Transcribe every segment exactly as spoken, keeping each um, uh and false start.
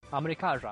آمریکا را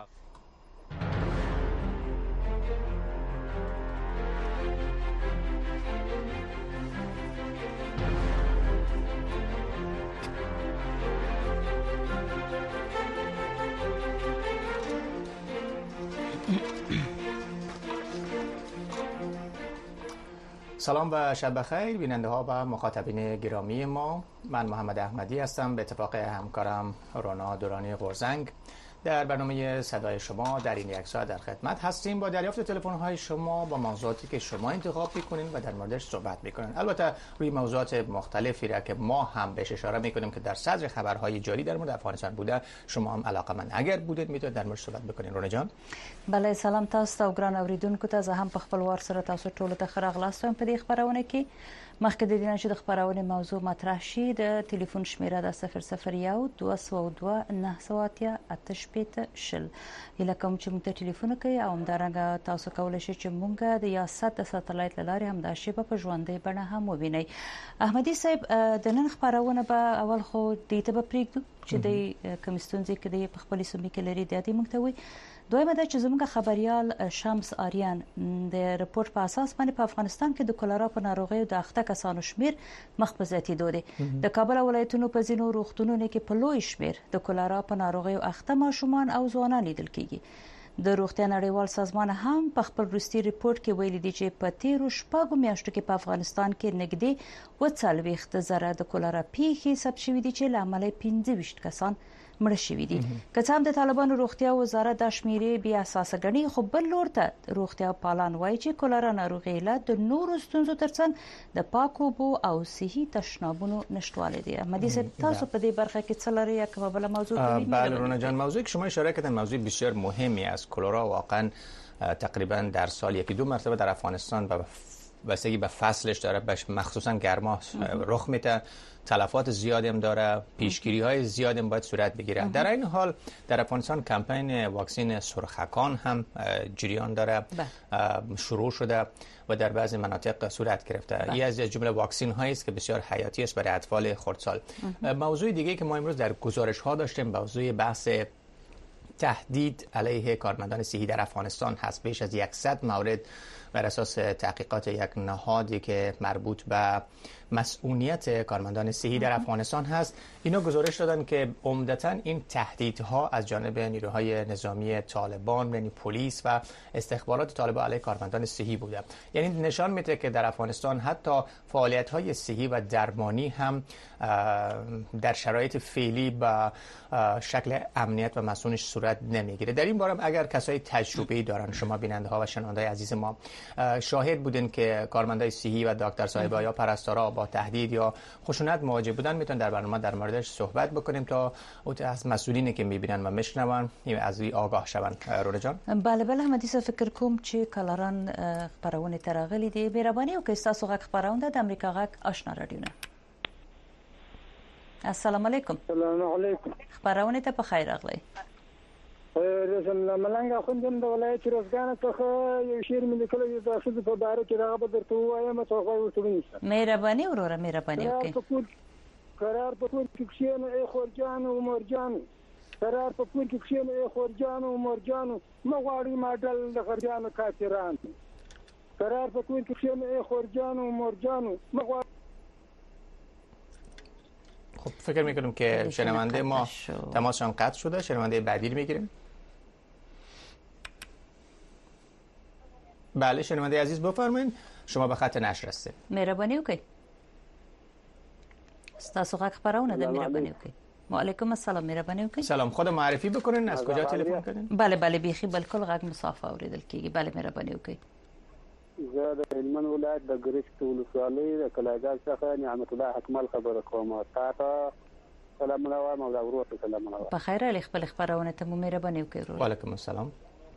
سلام و شب بخیر بیننده ها و مخاطبین گرامی ما. من محمد احمدی هستم به اتفاق همکارم رونا دورانی قرزنگ در برنامه صدای شما در این یک ساعت در خدمت هستیم با دریافت تلفن های شما با موضوعاتی که شما انتخاب میکنین و در موردش صحبت میکنین. البته روی موضوعات مختلفی را که ما هم بهش اشاره میکنیم که در صدر خبرهای جاری در مورد افغانستان بوده شما هم علاقه‌مند اگر بودید میتونید در موردش صحبت بکنین. رونا جان. بله سلام تاسو ته ګران اوریدونکو ته زه هم په خپل وار سره تاسو ټول ته ښه راغلاست په دې خبرونه کې مخکې د دې چې د خبرونه موضوع مطرح شي د ټلیفون شمیره د صفر صفر یو دوه سوه دوه نهه سوه اتیا اته شپېته شل اله کوم چې موږ ته ټلیفون کوي او همدارنګه تاسو کولای شئ چې موږ د یاست د ساتلایت لارې هم د شیبه په ژوندۍ بڼه هم ووینئ. احمدي صاحب د نن خبرونه به اول خو د ته په پریږدو چې د کمیستونځي کې د په خپل سیمه کې لري د دې موږ ته وي. دویمه دا چې زموږ خبريال شمس آریان د رپورت په اساس باندې په افغانستان کې د کولرا په ناروغي د اخته کسانو شمیر مخ په زیاتېدو دی. د کابل ولایتونو په ځینو روغتونونو کې په لوی شمیر د کولرا په ناروغي اخته ماشومان او ځوانان لیدل کیږي. د روغتیا نړیوال سازمان هم په خپل وروستي رپورت کې ویلي دی چې په تیرو شپږو میاشتو کې په افغانستان کې نږدې اووه څلوېښت زره د کولرا پیښې ثبت شوې دي چې له امله پنځه ویشت کسان مړه شوي دي. که څه هم د طالبانو روغتیا وزارت د شمیرې بیا اساسه ګڼي خو بل لور ته روغتیا پالان وایي چې کولرا ناروغي له د نورو ستونزو ترڅنګ د پاکو اوبو او صحي تشنابونو نشټوالی دی. احمدي صاحب تاسو په دې برخه کې څه لرئ یا کومه بل موضوع دارید؟ بله رونا جان، موضوعی که شما اشاره کردن موضوع بسیار مهمی است. کولرا واقعا تقریبا در سال یکی دو مرتبه در افغانستان به بستگی به فصلش داره بهش مخصوصا گرما رخ میده، تلفات زیادی هم داره، پیشگیری های زیادی هم باید صورت بگیره. در این حال در افغانستان کمپین واکسین سرخکان هم جریان داره، شروع شده و در بعضی مناطق صورت گرفته. این از جمله واکسین هایی است که بسیار حیاتی است برای اطفال خردسال. موضوع دیگه که ما امروز در گزارش ها داشتیم موضوع بحث تهدید علیه کارمندان صحی در افغانستان هست. بیش از صد مورد بر اساس تحقیقات یک نهادی که مربوط به مسئولیت کارمندان صحی در افغانستان هست، اینا گزارش دادن که عمدتاً این تهدیدها از جانب نیروهای نظامی طالبان یعنی پلیس و استخبارات طالبان علیه کارمندان صحی بوده. یعنی نشان میده که در افغانستان حتی فعالیت‌های صحی و درمانی هم در شرایط فعلی با شکل امنیت و مسئولیت صورت نمیگیره. در این باره اگر کسای تجربه‌ای دارن، شما بیننده ها و شنونده‌های عزیز ما شاهد بودن که کارمندای صحی و دکتر صاحبا یا پرستارا با تهدید یا خشونت مواجه بودن، میتونن در برنامه در موردش صحبت بکنیم تا از مسئولینی که میبینن و میشنون از این آگاه شون. رونا جان. بله بله احمدي صاحب فکر کوم چې کلران خبرونه ترغلي دي مهرباني او که تاسو غږ خبرونه د امریکا غږ آشنا رادیو نه. السلام علیکم. السلام علیکم. خبرونه ته په خیر راغلی. رسول ملنګ خوندم د ولایت روزګان څخه یو شعر مې لیکلی د ښځو په باره کې هغه به درته ووایم څه خو ورته ونیسه. مهرباني وروره مهرباني وکړئ. قرار په کور کې کښېنه ای خورجانو او مورجانو، قرار په کور کې کښېنه ای خورجانو او مورجانو، مه غواړئ ماډل د غرجانو کافران، قرار په کور کې کښېنه ای خورجانو او مورجانو، مه غواړئ. خب فکر میکنم که شنونده ما تماسشان قطع شده. شنونده بعدی رو میگیریم. بله شنونده عزیز بفرمایید، شما به خط نشر هستید. مهرباني وکړئ. تاسو غږ خبرونه ده مهرباني وکړئ. وعلیکم السلام مهرباني وکړئ. سلام، خود معرفی بکنین از کجا تلفن کردین؟ بله بله بیخي بالکل غږ مصافه اوریدل کیږي. بله مهرباني وکړئ. زه د هلمند ولایت د ګرشت ولسوالۍ د کلاګاز څخه نعمت الله اکمل خبره کوم. تاسو سلام علیکم او ورور سلام علیکم. په خیر علي خپل خبرونه ته مهرباني وکړئ. وعلیکم السلام.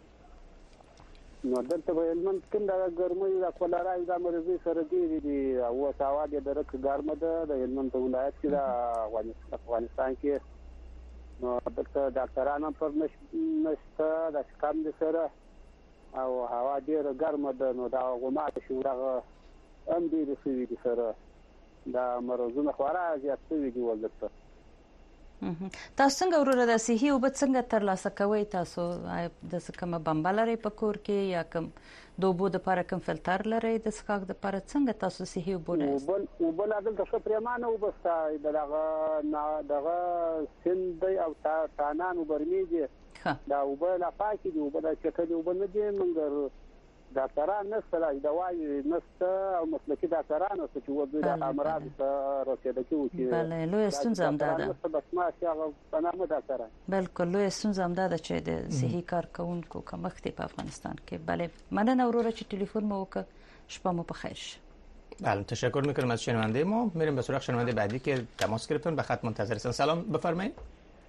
نو دلته په هلمند کې د ګرمۍ د کولرا د مرضی سره دی دی او ساواګه درک ګرمه ده د هلمند ولایت کې د افغانستان کې. نو دلته ډاکټرانو پر نشته د کم دي سره او هوا ډیره ګرمه ده. نو دا غومات شو دغه ام دي د سوي دي سره دا مرزونه خورا زیات سوي دي ولته. تاسو څنګه وروره د صحي او بد څنګه ترلاسه کوئ تاسو د کومه بمبه لري په کور کې یا کوم د اوبو د لپاره کوم فلټر لري د څښاک د لپاره څنګه تاسو صحي اوبه نه وبل وبل عدل تاسو پرمانه وبستا دغه دغه سند او تانان وبرميږي دا وبل پاکي دی وبل چې کله وبل نه دی منګر ډاکټران نشته دوايي نشته او مسلکي ډاکټران نشته چې وځي د امراض ته رسیدل کیږي بله لوی ستونزه هم ده بس ما چې هغه پنامه ډاکټران بالکل لوی ستونزه هم ده چې د صحي کارکونکو کمښت په افغانستان کې بله مننه وروره چې ټلیفون مو وکړ شپه مو بخیر شه بله تشکر میکنم از شنونده ما. میریم به سراغ شنونده بعدی که تماس گرفتن به خط منتظر هستن. سلام بفرمایید.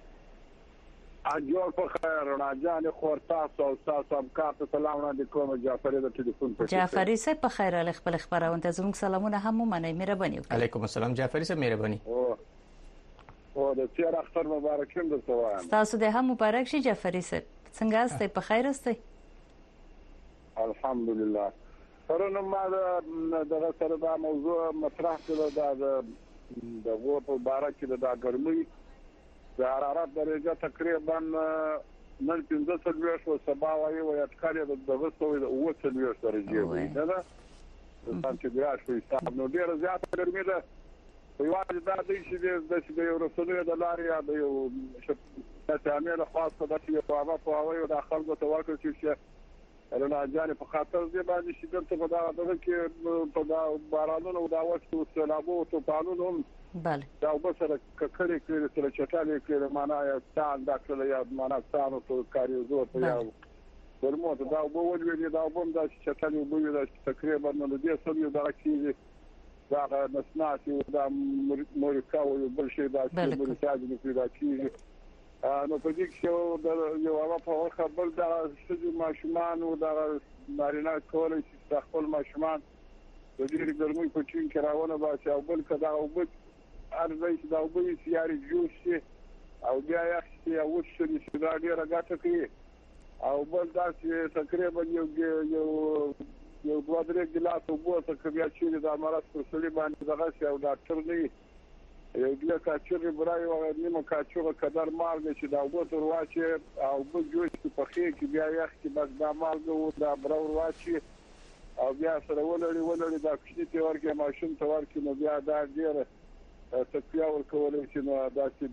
اجور په خیر رڼا جان خورتا سو تاسو هم کارته سلام وړاندې کوم جعفری د ټلیفون په جعفری صاحب په خیر ال خپل خبرونه ته زموږ سلامونه هم منئ مهرباني وکړئ. علیکم السلام جعفری صاحب مهرباني. او او د تیر اختر مبارک هم درته وایم. تاسو د هم مبارک شي جعفری صاحب. څنګه یاست؟ په خیر یاست؟ الحمدلله. پرونه ما د سره دا موضوع مطرح کړو د د غو په بارک د ګرمۍ د حرارت درجه تقریبا نن پنځه څلوېښت او سبا وايي او اټکل د دغه سوې د اوه څلوېښت درجه وي نه ده چې بیا شوي حساب نو ډېر زیات ګرمي ده په یوازې دا دی چې د یو رسنیو د لارې یا د یو تعامل خاص په داسې یو هغه په هوایي د خلکو ته ورکړل چې رڼا جانې په خاطر دې باندې چې دلته په دغه کې په دا بارانونو او دا وختو سیلابو او طوفانونو هم بله دا وبسره کړي کړي سره چټالي کړي معنا یا ځان داخله یا معنا ځانو ته کاریو زو ته یا ورموت دا وبول وی دا وبم دا چټالي وبوي دا تقریبا نو دې سم یو دا کیږي دا نسناسي دا مورکا او بل شي دا چې مرتاج نه پیدا کیږي نو په دې کې یو هغه په وخت بل دا چې ماشومان او دا نارینه کولای شي خپل ماشومان د دې ګرمۍ په چین کې راونه باسي او بل کدا او بل ارزای چې دا وبوي سیاري جوش شي او بیا یې او شي چې دا ډیره ګټه کوي او بل دا چې تقریبا یو یو یو دوه درې ګلاس اوبه څخه بیا چې د امارات پر سړي باندې دغه شی او ډاکټر دی یو ګلا کاچوري برای او نیمه کاچوغه قدر مالګه چې دا اوبه تر واچي او بل جوش په خې کې بیا یخ کې بس دا مالګه او دا برور واچي او بیا سره ولړي ولړي دا کښتي ته ورګه ماشوم ته ورکې نو بیا دا ډیره تکیا ورکولای چې نو دا چې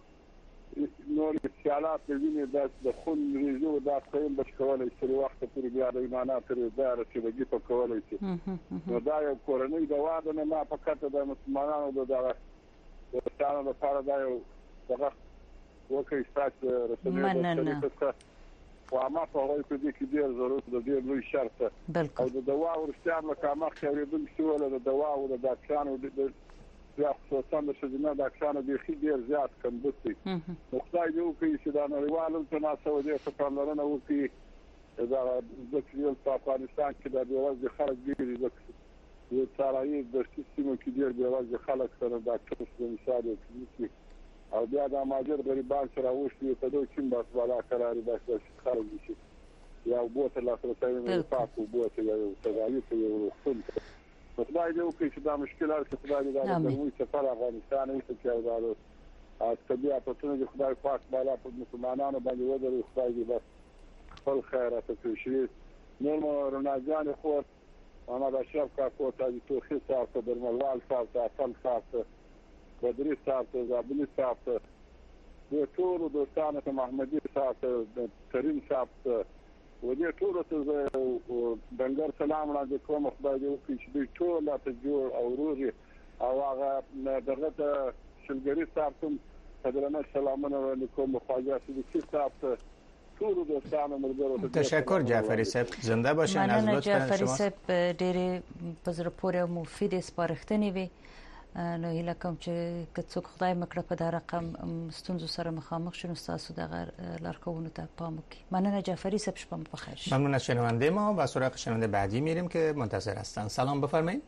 د نور خیالات ویني دا د خون ریزو دا قیم بچ کولای چې وخت پورې بیا د ایمانات لري دا رسېږي په کولای چې نو دا یو کورنۍ د واده نه ما فقط د مسلمانانو د دغه د ستانو لپاره دا یو دغه وکړي ستاسو رسېږي او ما په وایي په دې کې ډېر ضرورت د دې لوی شرط او د دوا ورستیا مکامه خېریدل شو له د دوا او د ډاکټرانو د یا خصوصا د شذنا ډاکټرانو د خې ډېر زیات کم بوتي نو خدای دې وکړي چې دا نړیوالو تناسب دې په پاملرنه وکړي دا د کلیل په افغانستان کې د بیوازي خلک ډېر د یو څارایي د سیستم کې ډېر بیوازي خلک سره ډاکټر په مثال کې او بیا د ماجر غریبان سره وشي په دوی کې بس والا قرار داشته خلک شي یا بوته لا سره تاوین پاکو بوته یا تداوی یو خپل خدای دې وکړي چې دا مشکلات چې خدای دې دا موږ ته پر افغانستان یې څه کېدارو او طبيعت په څنګه خدای پاک بالا په مسلمانانو باندې ودرې خدای دې بس خپل خیرات کوي نو روناجان خو انا د شرف کا کو ته توخي صاحب ته درملوال صاحب ته خپل صاحب ته بدري صاحب ته زابلي صاحب ته د ټول دوستانو ته محمدي صاحب ته کریم صاحب ته و دې ټول ته بنګر سلام وړاندې کوم خدای دې وکړي چې ټول ته جوړ او روزي او هغه دغه ته شلګری صاحب ته حضرت سلامونه وړاندې کوم خواجه صدیقی صاحب ته ټول دوستانو مرګرو تشکر جعفری صاحب زنده باشین از لطف جعفری صاحب ډېر پزره پورې او مفید سپارښتنې وي نو هیله کوم چې که څوک خدای مکړه په دا رقم ستونزو سره مخامخ شون تاسو دغه لارښوونو ته پام وکړئ. ممنون جعفری صاحب شما بخیر. ممنون از شنونده ما و سراغ شنونده بعدی میریم که منتظر هستن. سلام بفرمایید.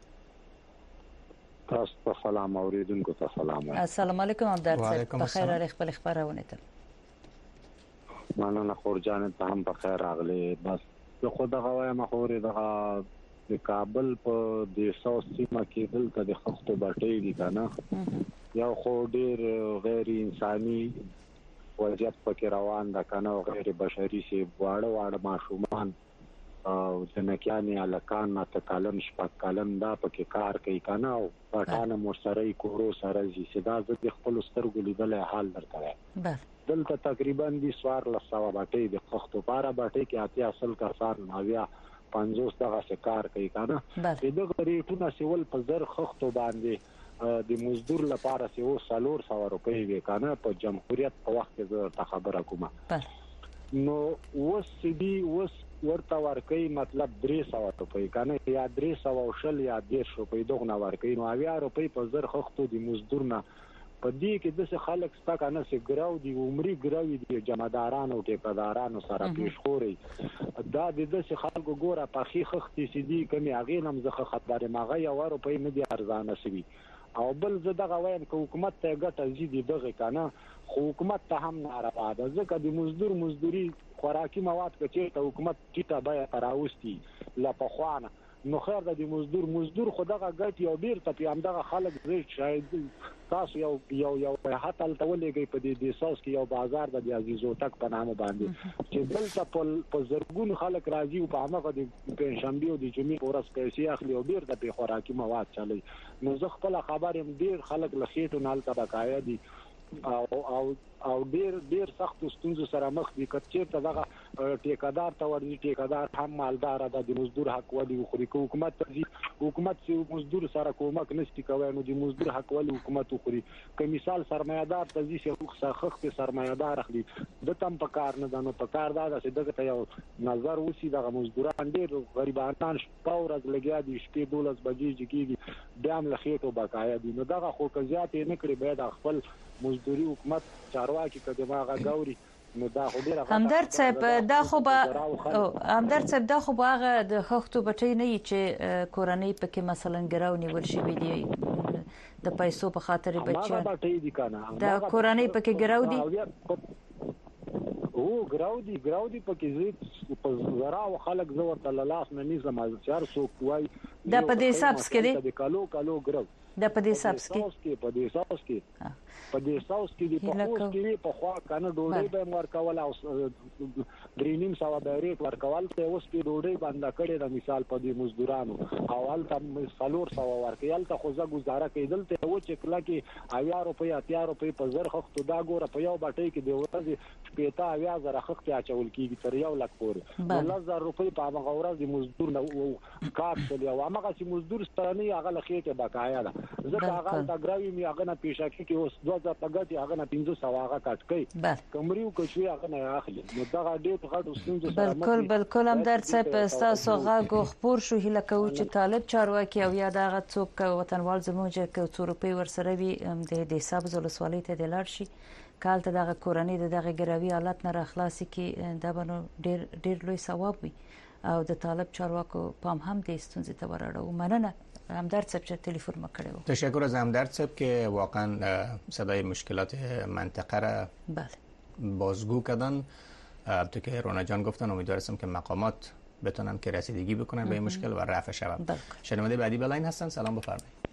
تاسو ته سلام اوریدونکو ته سلام. السلام علیکم عبدالله صاحب بخیر او خپل خبرونه ته. مانه خورجان ته هم بخیر راغلی بس زه خو دغه وایم خو دغه د کابل په د ساوث سیمه کې دلته د خښتو باټې دي کنه یو خو ډیر غیر انساني وضعیت پکې روان ده کنه، غیر بشري سي واړه واړه ماشومان او ځنکیانې هلکان اته کلن شپږ کلن دا پکې کار کوي کنه، او پټانه مور سره یې کورو سره ځي. دا زه د خپلو سترګو لیدلی حال درته وایم. دلته تقریبا دي څوارلس سوه بټۍ د خښتو پاره بټۍ کې اتیا اصل کسان اویا پنځوس دغسې کار کوي کنه. د دغه ریټونه سیول په زر خښتو باندې د مزدور لپاره سیو څلور سوه روپۍ وي کنه په جمهوریت په وخت کې زه ته خبره کوم. نو اوس دي اوس ورته ورکوي مطلب درې سوه روپۍ کنه، یا درې سوه او شل یا دېرش روپۍ دغونه ورکوي. نو اویا روپۍ په زر خښتو د مزدور نه په دې کې داسې خلک شته کنه چې ګراو دي عمري ګراوي دي جمعدارانو او ټیکدارانو سره پیشخوري. دا د داسې خلکو ګوره پخې خښتې چې دي کمې هغې نه هم زه ښه خبر یم، هغه یوه روپۍ نه دي ارزانه شوي. او بل زه دغه وایم که حکومت ته ګټه ځي د دغې کنه، خو حکومت ته هم ناروا ده، ځکه د مزدور مزدوري خوراکي مواد که چېرته حکومت ټیټه بیه ته راوستي له پخوا نه، نو خیر ده د مزدور مزدور خو دغه ګټي او بیرته پې همدغه خلک زه شاید تاسو یو یو یو حتی هلته ولېږئ په دې دیساس کې یو بازار ده د عزیزوتک په نامه باندې چې دلته په زرګونو خلک راځي او په همغه د پنجشنبې او د جمعې په ورځ پیسې اخلي او بیرته پې خوراکي مواد چلوي. نو زه خپله خبر یم ډېر خلک له خېټو نه هلته بقایا دي او او او ډیر ډیر سخت ستونزو سره مخ دي. که چېرته دغه ټیکدار ته ورځي، ټیکدار هم مالدار ده، د مزدور حق ولې وخوري. که حکومت ته ځي، حکومت چې مزدور سره کومک نشي کولی نو د مزدور حق ولې حکومت وخوري. که مثال سرمایه‌دار ته ځي چې خښتې سرمایه‌دار اخلي، ده ته هم په کار نه ده. نو په کار دا ده چې دغه ته یو نظر وشي. دغه مزدوران ډېر غریبانان شپه ورځ لګیا دي، شپې دولس بجې چې کېږي بیا هم له خېټو بقایا دي. نو دغه خو که زیات یې نه کړي باید خپل مزدوري حکومت چارواکي که دماغه ګوري. نو دا خو ډېره همدرد صاحب دا خو به همدرد صاحب دا خو به هغه د خښتو بټۍ نه وي چې کورنۍ پکې مثلا ګراو نیول شوي دي د پیسو په خاطر بچیان، دا کورنۍ پکې ګراو دي. او ګراو دي ګراو دي پکې زه په زراو خلک زه ورته له لاس نه نیسم، چې هر څوک وایي دا په دې سبس کې دی، د کالو کالو ګراو دا په دې سبس کې په دې سبس کې په دې ساوس کې دی په خوست کې په خوا کنه ډوډۍ به ورکول او درې نیم سوه به ریټ ورکول. ته اوس په ډوډۍ باندې کړي د مثال په دې مزدورانو او هلته څلور سوه ورکوي. هلته خو زه ګزاره کوي، دلته وچې کله کې اویا روپۍ اتیا روپۍ په زر خښتو. دا ګوره په یو بټۍ کې د ورځې شپېته اویا زره خښتې اچول کېږي تر یو لک پورې. نو لس زره روپۍ په همغه ورځ د مزدور نه کار کوي او همغسې مزدور سره نه هغه له خېټې بقایا ده. ځکه هغه هلته ګراوي مې هغه نه پیشکي کې اوس دوه زره په ګټې هغه نه پنځه سوه هغه کټ کوي، کمري او کچوي هغه نه اخلي. نو دغه ډېر غټو ستونزو سره بالکل بالکل همدرد صاحب ستاسو غږ خپور شو. هیله کوو چې طالب چارواکي او یا دغه څوک وطنوال زموږ که څو روپۍ ورسره وي د دې سبز ولسوالۍ ته د لاړ شي، که هلته دغه کورنۍ د دغه ګروي حالت نه راخلاصي کړي، دا به نو ډېر ډېر لوی ثواب وي او د طالب چارواکو پام هم دې ستونزې ته ورړو. مننه همدرد صاحب چې تلفن ما کړی و. تشکر از همدرد صاحب که واقعا صدای مشکلات منطقه را بله بازگو کردن. تو که رونا جان گفتن امیدوار هستم که مقامات بتونن که رسیدگی بکنن به این مشکل و رفع شود. شنونده بعدی بلاین هستن. سلام بفرمایید.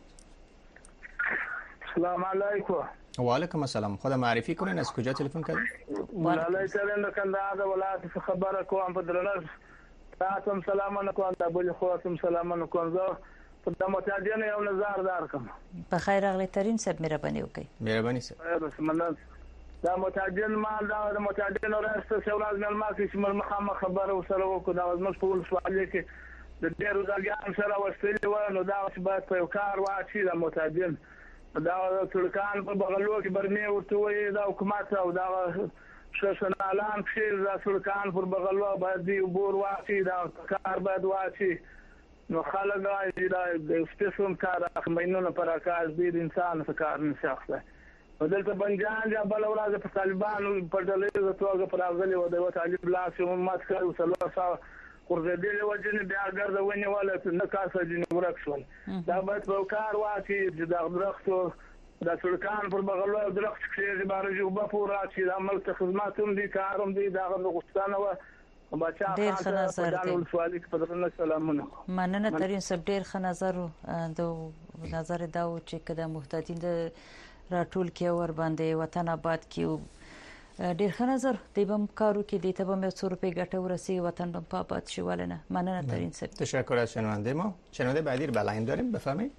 سلام علیکم. و علیکم السلام. خود معرفی کنین از کجا تلفن کردین؟ ولای ترند کندهار ولایت خبره کوم په درنه تاسو سلام کوم د بل خو تاسو سلام کوم زه د متعدین یو نظر دارکم. په خیر اغلی ترین صاحب مهرباني وکړئ. مهرباني صاحب. بسم الله. دا متعدین مال دا د متعدین راست شولاز مل ما کې شمل مخامخ خبره وسره وکړه. دا زموږ په ولسوالۍ کې د ډېرو ځایانو سره وستلې و. نو دا چې باید په یو کار واچي د متعدین دا ترکان په بغلو کې برني ورته وي دا حکومت او دا شنالان کې دا ترکان پر بغلو باید دی بور واچي، دا کار باید واچي. نو خلک دا د سپیشل کار مینونه پر کار دی انسان څخه کار نه شخصه. دلته بنجان یا بل ورځ په طالبانو په ډلې د توګه پر افغاني و د طالب لاس یو مات کړو سلو ساو ورغدل وجنه بیا ګرځونی ولا نه کاسه جن ورکشول. دا باید په کار واچي چې دا درختو د سلکان پر بغلو درخت کې بارجو په پورا چې د عمل ته خدماتوم دي کاروم دي دا غوښتنه و بچا ډېر نظر دی. سوالي په درنه سلامونه. مننه ترين سب ډېر ښه نظر د نظر دا و چې کده محتاجین د راټول کې ور باندې وطن آباد کې ډیر ښه نظر دی بم کارو کې د ته به څو روپے ګټه ورسي وطن بم آباد شي ولنه مننه ترین سب تشکر از شنونده ما. شنونده بعدی رو بلاین داریم، بفرمایید.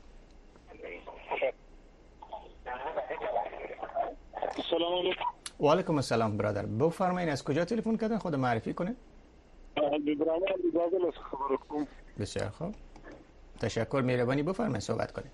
سلام علیکم. و علیکم السلام برادر، بفرمایید از کجا تلفن کردن، خود معرفی کنید. ابراهیم دیگه از خبر کوم. بسیار خوب، تشکر، مهربانی بفرمایید صحبت کنید.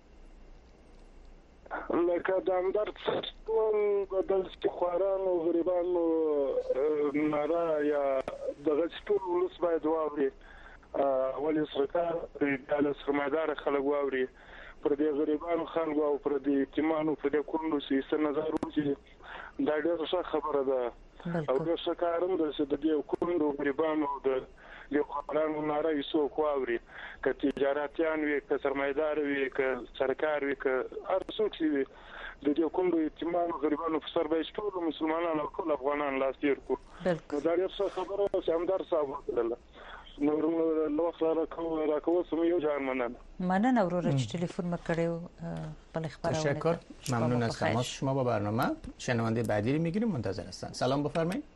لکه د اندر ټول د استخوارانو غریبانو ناره یا د ټول ولس باید واوري، ولې سرکار د سرمایدار خلک واوري پر دې غریبانو خلک او پر دې یتیمانو په دې کورونو سیسه نظر وکړي. دا ډېره ښه خبره ده او د سرکارم د دې کورونو غریبانو د یو قانون ناره یسو کووري ک تجارتيان وي ک سرمایدار وي ک سرکار وي ک هر څوک وي د دې کومو یتیمانو غریبانو په سر به ټول مسلمانانو ټول افغانان لاس تیر کو. دا ډېره خبره چې هم در صاحب کړل نور نو راکو راکو سم یو ځان مننه مننه ورور چې تلفن مکړیو بل خبرونه. تشکر، ممنون از تماس شما با برنامه. شنونده بعدی رو میگیریم، منتظر هستن. سلام بفرمایید.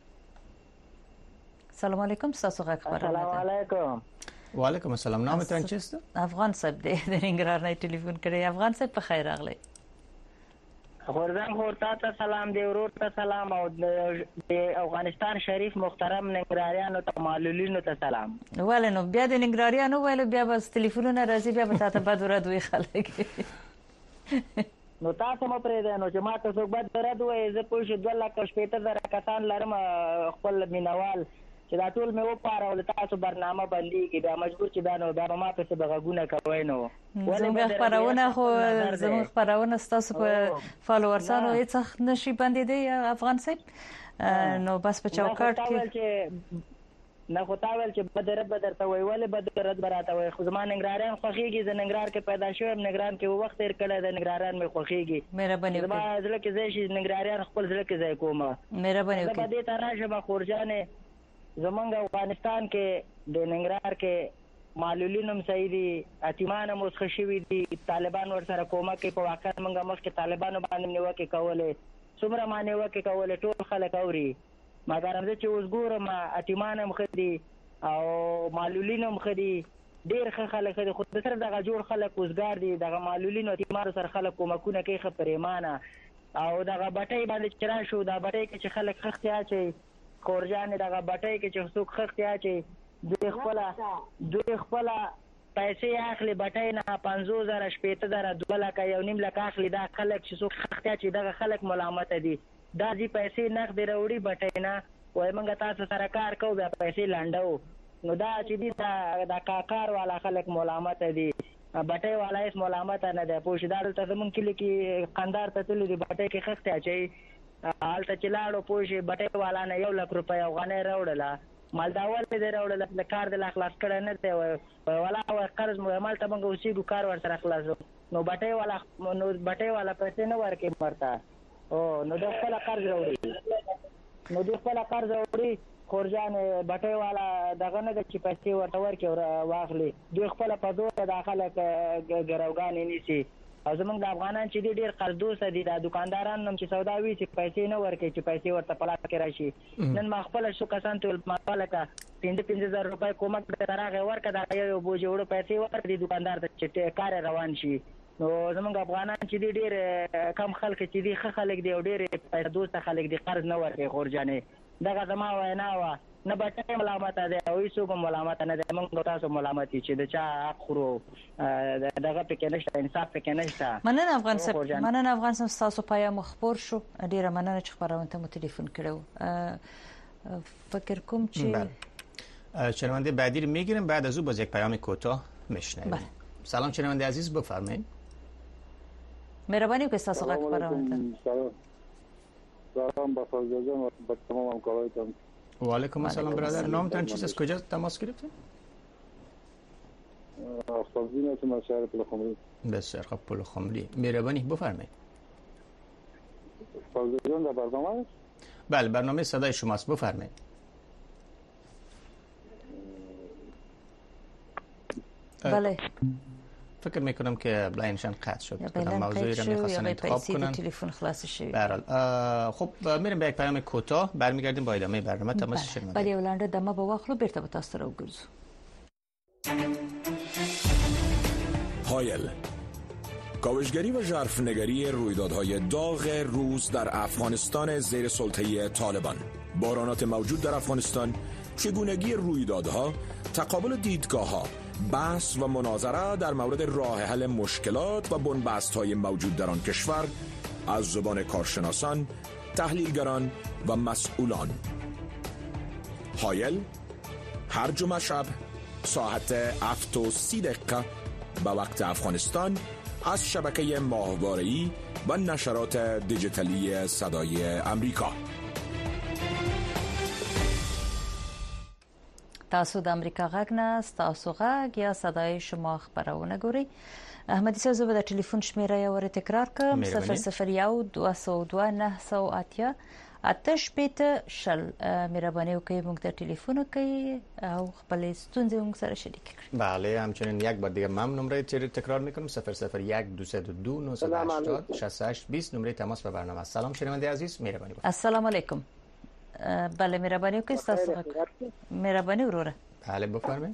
سلام علیکم، تاسو غږ خبرونه. سلام علیکم. و علیکم السلام. نامتان چیست؟ افغان صاحب دی د ننګرهار نه تلیفون کړی. افغان صاحب په خیر راغلی. خوردن خورتا ته سلام دی، ورور ته سلام او د افغانستان شریف محترم ننګراریانو ته معلولینو ته سلام. ولې نو بیا د ننګراریانو ویل بیا بس تلیفونونه راځي بیا به تاسو بد ورځوي خلک. نو تاسو مو پرې ده نو چې ما ته څوک بد ورځوي زه پوه شو دوه لک شپېته زره کسان لرم خپل مینوال چې دا ټول مې وپارول تاسو برنامه بنديږي دا مجبور چې دا نو دا ما ته څه بغونه کوي نو زموږ خبرونه خو زموږ خبرونه تاسو په فالوورسانو هیڅ نشي بندیدي افغان صاحب نو بس په چوکاټ کې نه خو تاول چې بدر بدر ته وی ولې بدر براته وي خو زما ننګرهاريان خوخيږي ز ننګرهار کې پیدا شوم ننګرهار کې وخت تیر کړی د ننګرهاريان مې خوخيږي. مهرباني زما ځل کې زې شي ننګرهاريان خپل ځل کې ځای کومه. مهرباني وکړئ. په دې تراشه به خورجانې زمونږ افغانستان کې د ننګرهار کې معلولینم صحیح دي، اتیمان هم اوس ښه شوي دي، طالبان ورسره کومک کوي. په واقع موږ مخکې طالبانو باندې نیوکې کولې، څومره ما نیوکې کولې ټول خلک اوري. مګر زه چې اوس ګورم اتیمان هم ښه دي او معلولین هم ښه دي، ډېر ښه خلک ښه دي. خو د سره دغه جوړ خلک اوسګار دي، دغه معلولینو اتیمانو سره خلک کومکونه کوي ښه پرېمانه. او دغه بټۍ باندې چې راشو دا بټۍ کې چې خلک خښتې اچوي خورجانې دغه بټۍ کې چې څوک خښتې اچوي دوی خپله دوی خپله پیسې اخلي بټۍ نه پنځوس زره شپېته زره دوه لکه یو نیم لکه اخلي. دا خلک چې څوک خښتې اچوي دغه خلک ملامته دي. دا ځي پیسې نغدې راوړي بټۍ نه وایي موږ تاسو سره کار کوو بیا پیسې لنډوو. نو دا چې دي دا کاکار والا خلک ملامته دي، بټۍ والا هېڅ ملامته نه دی. پوه شو دا دلته زمونږ کلي کې قندار ته تللي دي بټۍ کې خښتې اچوي هلته چې لاړو پوه شي بټۍ والا نه یو لک روپۍ افغانۍ راوړله مالدا ولې دې راوړله د کار د لا خلاص کړی نه دی ولا قرض مو همالته موږ اوسېږو کار ورسره خلاصو. نو بټۍ والا نو بټۍ والا پیسې نه ورکوي مرته او نو د خپله قرض راوړي نو د خپله قرض راوړي خورجانې بټۍ والا دغه نه ده چې پیسې ورته ورکړي واخلي. دوی خپله په دوسته دا خلک ګروګانې نیسي او زمونږ د افغانان چې دي ډېر قرضدوسته دي. دا دوکانداران هم چې سودا وي چې پیسې نه ورکوي چې پیسې ورته په لاس کې راشي. نن ما خپله څو کسان ټول ما لکه پنځه پنځه زره روپۍ کومک درته راغی ورکړه دا یو یو بوجې وړو پیسې ورکړي دوکاندار ته چې کار روان شي. نو زمونږ افغانان چې دي ډېر کم خلک چې دي ښه خلک دي او ډېر پیسه دوسته خلک دي قرض نه ورکوي. خورجانې دغه زما وینا وه نه بټۍ ملامته دی او هېڅوک هم ملامته نه دی. موږ تاسو ملامت یو چې د چا حق خورو دغه پکې نشته انصاف پکې نشته. مننه افغان صاحب مننه افغان صاحب ستاسو پیام خپور شو ډېره مننه چې خپرونه ته مو تلیفون کړو. فکر کوم چې شنونده بعدی رو میگیریم بعد از او باز یک پیام کوتاه میشنویم. سلام شنونده عزیز بفرمایید. مهربانی وکړئ ستاسو غږ خپرونه ته. سلام با فضل و با تمام همکارایتان. و علیکم السلام برادر. نامتان چیست؟ از کجا تماس گرفتید؟ آفتابزین هستم از شهر پلخمری. بسیار خوب پلخمری. مهربانی بفرمایید. فضل جان در برنامه است؟ بله برنامه صدای شماست بفرمایید. بله فکر میکنم که بلاینشان قطع شد. موضوعی را می‌خواستن انتخاب کنن. تلفن خلاص شد. برحال خب میریم به یک پیام کوتاه، برمیگردیم با ادامه برنامه. تماس شنونده. برای ولنده دمه به واخلو بیرته به تاسو را وګرځو. هایل کاوشگری و ژرفنگری رویدادهای داغ روز در افغانستان زیر سلطه طالبان، بحرانات موجود در افغانستان، چگونگی رویدادها، تقابل دیدگاه‌ها، بحث و مناظره در مورد راه حل مشکلات و بنبست‌های موجود در آن کشور از زبان کارشناسان، تحلیلگران و مسئولان. هایل هر جمعه شب ساعت هفت و سی دقیقه به وقت افغانستان از شبکه ماهواره‌ای و نشرات دیجیتالی صدای امریکا. تاسو د امریکا غږ نه تاسو غږ یا صدای شما خبرونه ګوري. احمدي صاحب زه د ټلیفون شمیره یې ور تکرار کوم صفر صفر یو دوه سوه دوه نهه سوه اتیا آتش پیته شل. مهرباني وکړئ موږ ته ټلیفون وکړئ او خپل ستونزې موږ سره شریک کړئ. بله همچنین یک بار دیگه من نمره تکرار میکنم صفر صفر یک دو سه دو نه هشت شصت و هشت بیست نمره تماس به برنامه. سلام شنونده عزیز، مهربانی باشه. السلام علیکم. بله مهربانی وکړئ تاسو مهربانی وروره. بله بفرمایئ.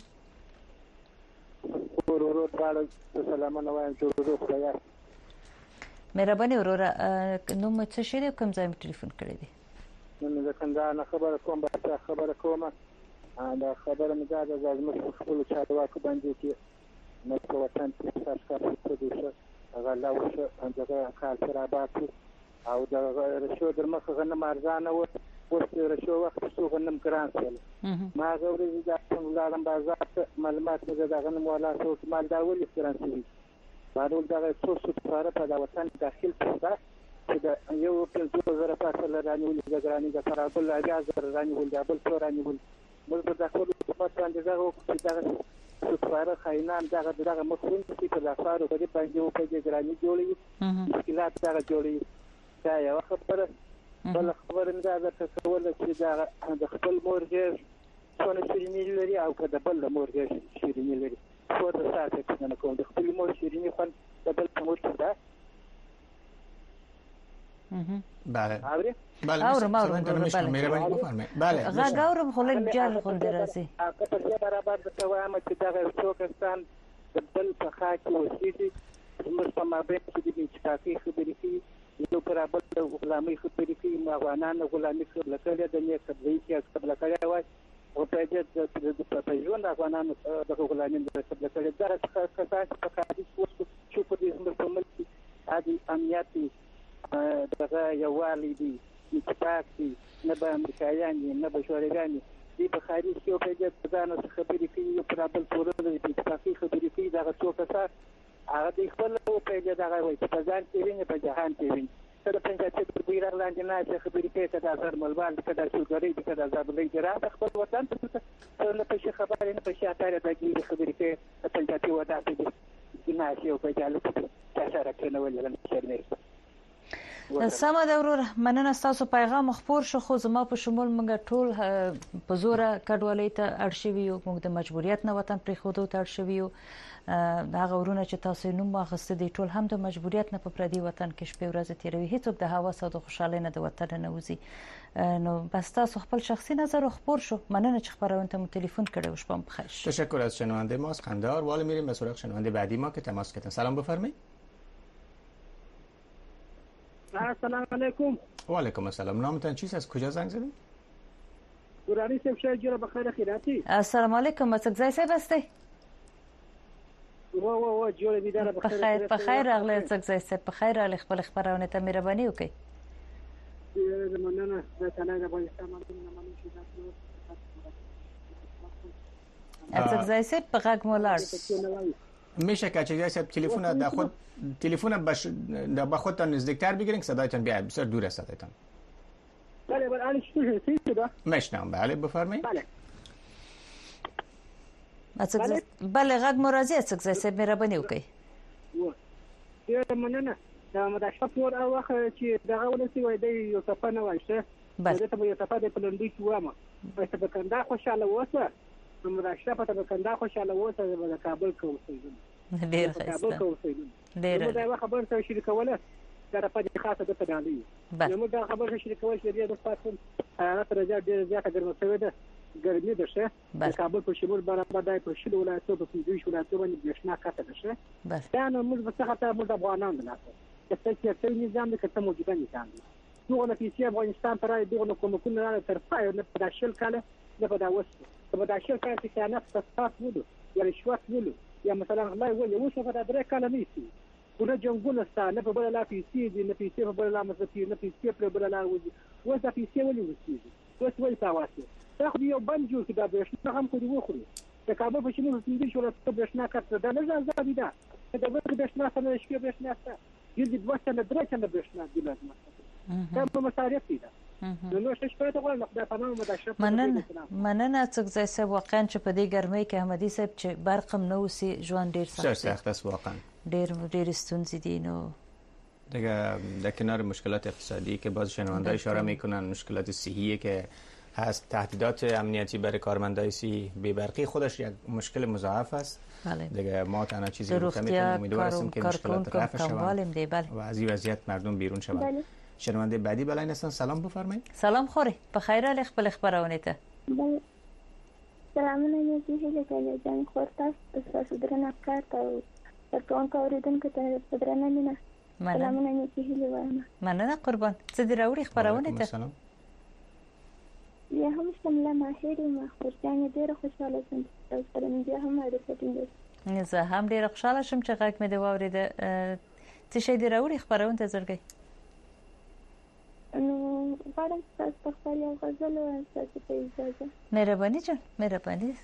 ورور تعالی سلام وایم چې ورور خدای. مهرباني وروره نو څه شي کوم ځای ټلیفون کړی دی؟ نو زه څنګه نه خبره کوم به خبره کوم دا خبره مې دا د زموږ خپل چارواکو باندې چې نو په وطن کې تاسو کار کوئ هغه لا وشه هغه کار سره آباد او دا رشوه در مخه غنه مرزانه و اوس رشوه وخت څو غنم ګران شول. ما غوړې دا څنګه لاړم بازار ته معلومات مې دا غنم ولا څو مال دا ولې ګران شي. باندې دا څو څو سره په دا وطن داخل پښتا چې دا یو پنځه زره فاصله رانیول د ګرانی د ترابل اجازه رانیول د بل څو رانیول موږ په داخلو په باندې دا وو چې دا څو سره خاينان دا دغه مخون چې په لافارو په دې باندې او په دې ګرانی جوړي مشکلات دا جوړي. دا یو خبره بل خبره مې دا درته کوله چې دا د خپل مورګیج څونه شیرینی لري او که د بل مورګیج شیرینی لري خو د ساعت څنګه کوم د خپل مور شیرینی خپل د بل مور څه بله بله اورم اورم مهرباني بفرمایئ. بله غږ اورم خو لږ جال غوندې راځي. که په دې برابر د وایم چې دغه څوکستان د بل په خاک اوسېږي زموږ په مابین کې د انتقاقي خبرې کوي یو پر بل د غلامۍ خبرې کوي افغانان غلامي قبله کړې د نیت قبلې کې قبله کړې وای او په دې د ژوند افغانانو د غلامۍ د قبله کړې دا څه کسان په کاري وسو چې په دې زموږ په ملک کې عادي امنیتي دغه یووالی دي اتفاق دي نه به امریکایان دي نه به شورویان دي په خارج کې په دې ځان څخه خبرې کوي پر بل ټول د اتفاقي خبرې کوي دا څو کسان هغه د خپل په دې دغه وایي په ځان کې ویني په جهان کې ویني سره څنګه چې په بیرغ لاندې نه چې خبرې کوي کدا زر ملوان کدا شوګری کدا زابلې ګرا خپل وطن ته نه په شي خبرې نه په شي اتاره دغه خبرې کوي څنګه چې ودا ته نه شي په جالو کې سره کنه ولې نه شرمېږي. سمه ده وروره مننه ستاسو پیغام خپور شو خو زما په شمول موږ ټول په زوره کډوالۍ ته اړ شوي یو موږ د مجبوریت نه وطن پرېښودو ته اړ شوي یو هغه ورونه چې تاسو نوم واخیسته دي ټول هم د مجبوریت نه په پردي وطن کې شپې ورځې تیروي هیڅوک د هوس او د خوشحالۍ نه د وطن نه وځي. نو بس تاسو خپل شخصي نظر خپور شو مننه چې خبرونه ته مو تلیفون کړو و شپه بخیر. تشکر از شنونده ماست قندهار. والا میریم به سراغ شنونده بعدی ما که تماس گرفتن. سلام بفرمایید. السلام علیکم. و علیکم السلام. نامتان چیست؟ از کجا زنگ زدید؟ دورانی صاحب شاید جوره بخیر خیراتی. السلام علیکم. از کجای صاحب هستی؟ و و و جوره بیدار بخیر. بخیر بخیر اغلی از کجای صاحب بخیر اغلی خپل خبرونه ته مهرباني وکړئ. مننه د تعالی د افغانستان مننه چې از کجای صاحب په غږ مولار. میشه که چیزی صاحب تلفن در خود تلفن باش در با خودتان نزدیکتر بگیرین که صدایتان بیاد بسیار دور است صدایتان. بله بله علی شو شده؟ میشنم بله بفرمایید. بله. بله بله غږ مرازی است که صاحب مهرباني وکړئ. یو مننه دا مداشته پور او وخت چې دغه ولسی وای دی یو صفه نه وایشه. بله. ته یو صفه د پلنډي کومه. په تبکنده خوشاله وسه. مداشته په تبکنده خوشاله وسه د کابل کوم څه. ډیر ښه ډیر دا خبر ته شریکوله دا په دې خاصه د تدالي نو دا خبر شریکول چې د پاتون حالت درجه ډیر زیاته ګرمه شوې ده ګرمي ده شه د کابل په شمول برابر د په شلو ولایتونو په دې ولایتونو باندې برېښنا کاته ده شه دا نو موږ به څه ته موږ افغانان نه چې څه چې نظام د کته موجوده نظام دغه نتیجې افغانستان پر دغه کومکونه تر پای نه په داشل کاله نه په دا وسه په داشل کاله چې نه تاسو وډو یا رشوت ولو یا مثلا الله ولي وسه په درې کاله نه شي ونه جنګونه ستانه په بل لا پیسې دي نه پیسې په بل لا مزتي نه پیسې په بل لا وځي وځه پیسې ولي وځي اوس وایي تاسو دا خو یو بند جوړ کړه به شنو هم کو دی وخوري د کابل په شنو سیندي شو راځي به شنو کړه دا نه ځي دا دا به به شنو سره شپې به شنو سره یی دوه سنه درې سنه به شنو دی لازم دا په مصارف دي نو نو څه شپه ته غواړم خدای په نامه مده شپ مننه مننه څنګه ځای سه واقعا چې په دې ګرمۍ کې احمدي صاحب چې برقم نو سي ژوند ډیر سخت سخت است واقعا ډیر ډیر ستونزې دي نو دیگه در کنار مشکلات اقتصادی که باز شنونده اشاره میکنن مشکلات صحیه که هست تهدیدات امنیتی برای کارمندای سی بی‌برقی خودش یک مشکل مضاعف است بله. دیگه ما تنها چیزی که میتونیم امیدوار هستیم که مشکلات رفع شوند بله. و از این وضعیت مردم بیرون شوند بله. شنونده بعدی بلاین هستن سلام بفرمایید سلام خوری بخیر ال خپل خبرونه ته بله سلامونه مې هیله کوي چې خورتاس تاسو درنه کار تاسو ترڅو کوریدونکو ته درنه مینه سلامونه مې هیله وایم مننه قربان څه دی راوړي خبرونه ته سلام یا هم شمله ماهر ما خورجان ډیره خوشاله شوم تاسو سره مې هم اړیکه ټینګه زه هم ډیره خوشاله شوم چې غږ مې دی واورید څه شي دی راوړي خبرونه ته زړګي نو غواړم تاسو په خپل یو غزل تاسو ته اجازه مهرباني جان مهرباني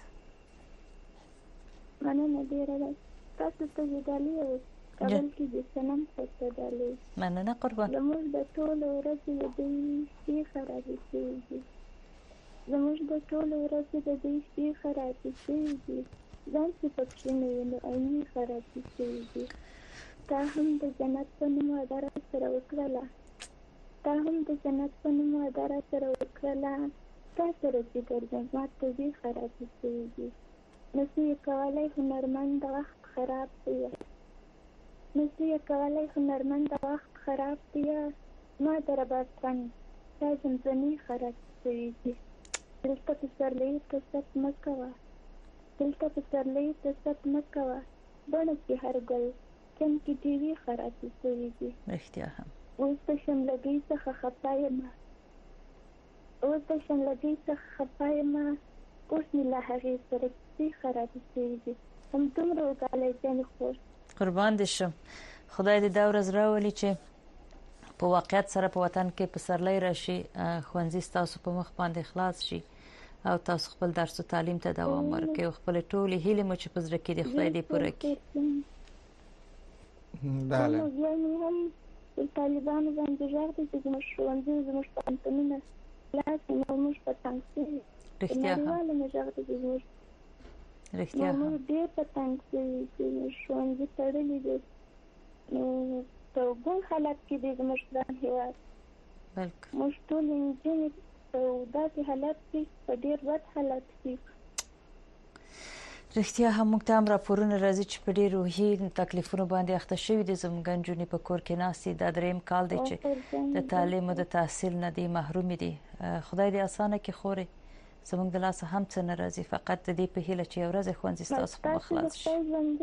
مننه ډیره ده تاسو ته جدالي او کابل کې د سنم څخه دالي مننه قربان زموږ د ټولو ورځې د دې شي خرابې شي زموږ د ټولو ورځې د دې شي خرابې شي ځان چې پکې نه وي نو عیني خرابې شي تا هم د جنت په نوم اداره سره وکړله تا هم د جنت په نوم اداره سره وکړله تا سره چې ګرځم ما ته دې خرابې شي نسي کولای هنرمند د وخت خراب دی نسي کولای هنرمند د وخت خراب دی ما در باستان تا زمزمي خراب شوي دي دلته په سرلۍ تصد مکوه دلته په سرلۍ تصد مکوه بڼه کې هر ګل چم کې دیوي خراب شوي دي رښتیا هم اوس د شملګۍ څخه خفه یم اوس د شملګۍ څخه خفه یم اوس مې له هغې سره کیسې خرابې شوي دي همدومره وګالئ جانې خور قربان دې شم خدای دې دا ورځ راولي چې په واقعیت سره په وطن کې په سرلۍ راشي ښوونځي ستاسو په مخ باندې خلاص شي او تاسو خپل درس او تعلیم ته دوام ورکړئ او خپل ټولې هیلې مو چې په زړه کې دي خدای دې پوره کړي بله د طالبانو باندې ژغ دي چې زموږ ښوونځي زموږ پوهنتونونه خلاص دي نو موږ په تنګ شوي رښتیا هم نړیواله مې ژغ دي چې زموږ رښتیا هم موږ ډېر په تنګ شوي چې ښوونځي تړلي دي نو په ګون حالت کې دي زموږ ګران هېواد موږ ټول نجونې په داسې حالت کې په ډېر بد حالت کې رښتیا هم موږ ته هم راپورونه راځي چې په ډېرو روحي تکلیفونو باندې اخته شوي دي زموږ نجونې په کور کې ناستې دا درېیم کال دی چې د تعلیم او د تحصیل نه دي محرومې دي خدای دې اسانه کړي خورې زموږ د لاسه هم څه نه راځي فقط د دې په هیله چې یو ورځ ښوونځي ستاسو په مخ خلاص شي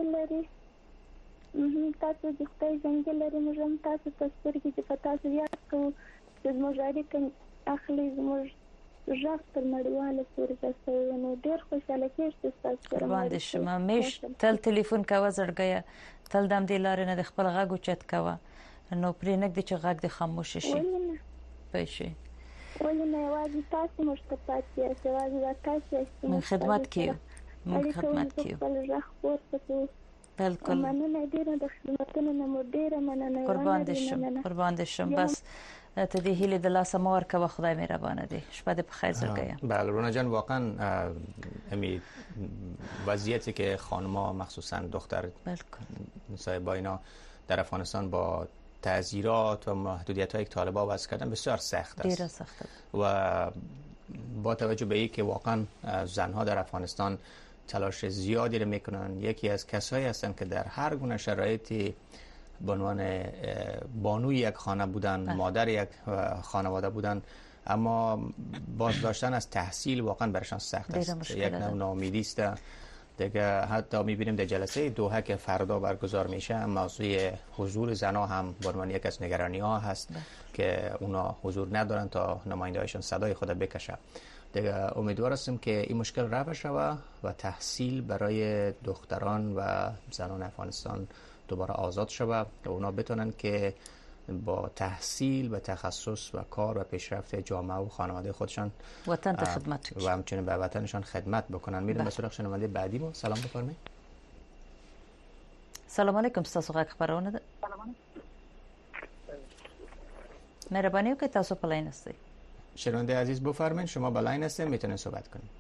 تاسو د خدای څنګه لري موږ هم تاسو ته سترګې چې په تاسو یاد کوو چې زموږ اړیکې اخلي زموږ ژغ تر نړیواله پورې رسوي نو ډېر خوشحاله کېږو چې ستاسو سره باندې شمه میش تل ټلیفون کوه زړګیه تل د همدې لارې نه د خپل غږ اوچت کوه نو پرې نږدې چې غږ دې خاموش شي پوه شئ ولې نه یوازې تاسو موږ ته پاتې یاست یوازې دا تاسو یاست موږ خدمت کوو موږ خدمت کوو خپل ژغ پورته کوو بالکل مننه ډیره د خدمتونو نه مو ډیره مننه قربان دې شم قربان دې شم بس ته دې هیله د لاسه مور کوه خدای مهربانه دی شپه دې په خیر زړګیه بله رونا جان واقعا امی وضعیتی که خانم‌ها مخصوصا دختر صاحبای اینا در افغانستان با تعزیرات و محدودیت‌های که طالبان وضع کردن بسیار سخت است دیر سخت و با توجه به اینکه واقعا زنها در افغانستان تلاش زیادی رو میکنن. یکی از کسایی هستن که در هر گونه شرایطی به عنوان بانوی یک خانه بودن، بله. مادر یک خانواده بودن، اما بازداشتن از تحصیل واقعا برشان سخت است. یک نوع ناامیدی است دیگه. حتی میبینیم در جلسه دوحه که فردا برگزار میشه موضوع حضور زنا هم به عنوان یک از نگرانی ها هست، بله. که اونا حضور ندارن تا نماینده هایشون صدای خود بکشه. دیگه امیدوار هستیم که این مشکل رفع شوه و تحصیل برای دختران و زنان افغانستان دوباره آزاد شوه و اونا بتونن که با تحصیل و تخصص و کار و پیشرفت جامعه و خانواده خودشان وطن تا خدمت و همچنین به وطنشان خدمت بکنن. میریم به سراغ شنونده بعدی ما. سلام بفرمایید. سلام علیکم. تاسو غږ خبرونه ده. مهرباني وکړئ تاسو په لاین هستئ. شنونده عزیز بفرمایید، شما با لاین هستید، میتونید صحبت کنید.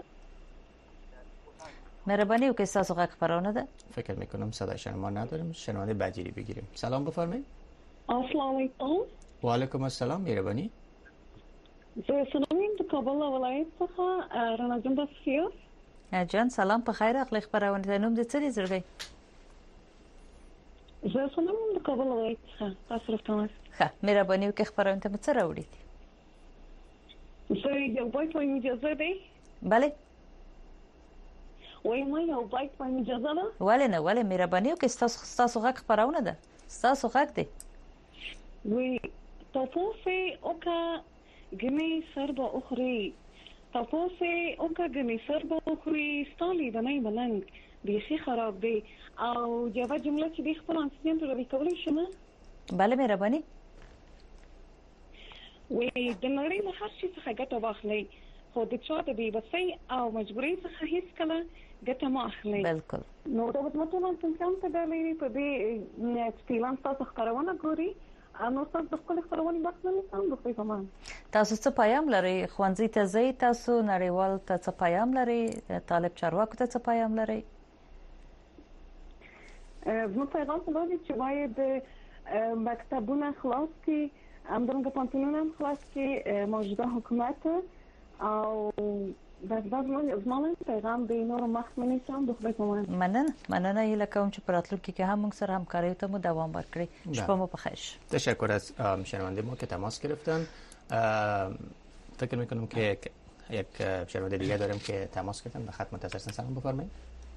مهرباني وکړئ تاسو غږ خبرونه ده. فکر میکنم صدای شما نداریم. شنونده بعدی بگیریم. سلام بفرمایید. السلام علیکم. و علیکم السلام. مهرباني. زه سلام د کابل ولایت څخه رڼا جان بسیار. جان سلام په خیر اخلي خبرونه ته نوم د څه دی زړګي؟ زه سلام د کابل ولایت څخه تاسو راته. ښه مهرباني وکړئ خبرونه ته څه راوړئ؟ زه یو بایټ وایم اجازه دی؟ بله. وایم یو بایټ وایم اجازه ده؟ ولې نه ولې مهرباني وکړئ تاسو تاسو غږ خبرونه ده. تاسو غږ دی. وی تاسو اوکا گمی سربا اخری تاسو اوکا گمی سربا اخری ستالی دنای بلنگ بیخی خراب دی او جواب جمله چې دی خپل انسان ته ریکولی شمه. بله مهرباني. وی د نړۍ له هر شي څخه ګټه واخلئ خو د چا د بې وسۍ او مجبورۍ څخه هیڅ کله ګټه مه اخلئ. بالکل. نو دا مطلب څنګه ته ډالۍ په دې فیلان تاسو خبرونه ګوري نو تاسو د خپل خبرونه بحث نه کوم په فهمه. تاسو څه پیغام لري؟ خوانځي ته ځئ تاسو نړیوال ته څه پیغام لري؟ طالب چارواکو ته څه پیغام لري؟ زموږ پیغام دا دی چې باید مکتبونه خلاص کړي، همدارنګه پوهنتونونه هم خلاص کړي، موجوده حکومت او بس دا زموږ پیغام دی. نور مخ منی سم د خپل کومه مننه مننه یله کوم چې پراتلونکي کې هم موږ سره همکاري ته مو دوام ورکړي. شپه مو بخیر. تشکر از شنونده ما که تماس گرفتن. فکر میکنم که یک شنونده دیگه داریم که تماس گرفتن به خط منتظر هستن. سلام بفرمایید.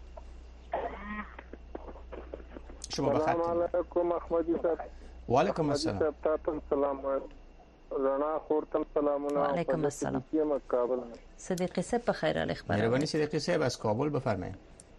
شما به خط. سلام علیکم احمدی صاحب. و علیکم السلام. تاسو سلام رڼا خورتم سلامونه. و علیکم السلام. کابل. صدیقی صاحب بخیر علی خبر. مهربانی صدیقی صاحب از کابل بفرمایید.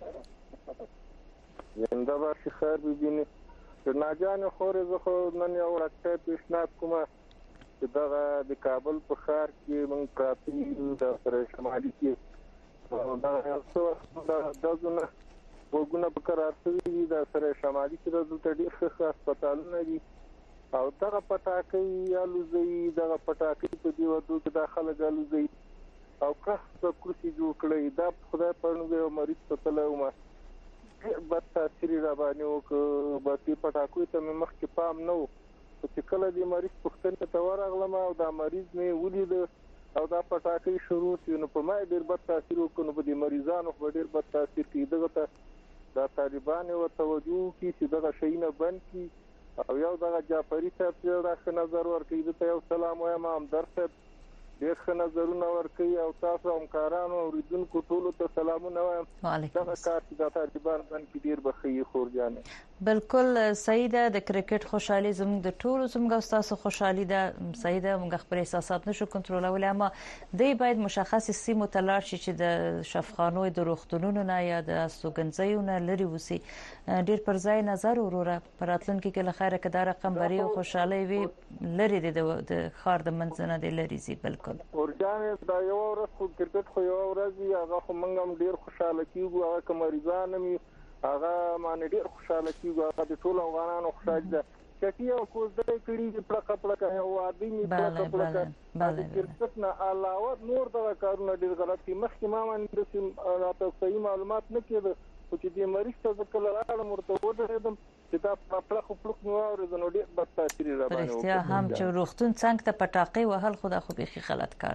زنده باشی خیر ببینید. ناجان خور زه خو نن یو راځه پیشنهاد کوم چې دا د کابل په ښار کې موږ پراتی د سره شمالي کې دا څو دغه وګونه په قرار شوی د سره شمالي کې د ډېر ښه هسپتالونه دي او دغه پټاکي یا لوزي دغه پټاکي په دی ودو کې داخله غلوزي او کښ کرسي جوړ کړی دا خدای په نوم یو مریض ته تلو ما بد تاثیر را باندې وک باندې پټاکو ته مخ کې پام نو چې کله دې مریض پښتنه ته ورغلم او دا مریض مې ولید او دا پټاکي شروع شو نو په ما ډېر بد تاثیر وکړ نو په دې مریضانو په ډېر بد تاثیر کې دغه ته دا طالبان او توجه کی چې دغه شینه بند کی او یو دغه جعفری صاحب چې راخ نظر ورکړي ته یو سلام وایم هم درته ډېر ښه نظرونه ورکړي او تاسو همکارانو او ریدونکو ټولو ته سلامونه وایم. دغه کار چې د طالبان باندې ډېر بخښي خور جانې. بالکل سیده د کرکټ خوشحالي زموږ د ټولو زموږ تاسو خوشحالي ده سیده موږ خپل احساسات نشو کنټرولولای اما دی باید مشخص سیمو ته لاړ شي چې د شفخانو د روغتونونو نه یا د سوګنځیونو لري وسی ډېر پر ځای نظر وروره پراتلونکي کې لخره کده رقم بری او خوشحالي وي لري د خار د منځنه د لري زی بالکل ورجان دا یو ورځ خو کرکټ خو یو ورځ هغه خو موږ هم ډېر خوشاله کیږو هغه کومریزان می هغه باندې ډېر خوشاله کیږو هغه د ټولو افغانانو خوشاله ده چې یو کوز دې کړي په خپل کې یو عادي می په خپل کې کرکټ نه علاوه نور دا کارونه ډېر غلط دي مخکې ما باندې د راته صحیح معلومات نه کېده چې دې مریض ته کله راړم ورته ودرېدم چې دا په خپل خپل نو اورېدل نو ډېر بد تاثیر را باندې وکړ. هم چې روغتون څنګه ته پټاقې وهل خدا خو به غلط کار دی.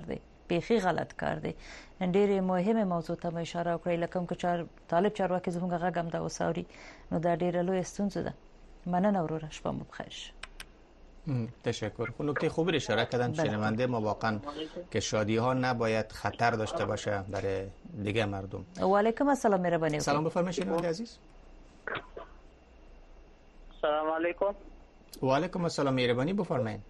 بیخي غلط کار دی. ډېرې مهمه موضوع ته مې اشاره وکړه، لکه کوم چې طالب چارواکي زموږ غږ هم دا وساوري، نو دا ډېره لویه ستونزه ده. مننه وروره، شپه مو بخیر. تشکر. خب نکته خوبی اشاره کردن شنونده ما واقعا که شادی ها نباید خطر داشته باشه برای دیگه مردم. و علیکم السلام، مهربانی. سلام بفرمایید شنونده عزیز. سلام علیکم. و علیکم السلام، مهربانی بفرمایید.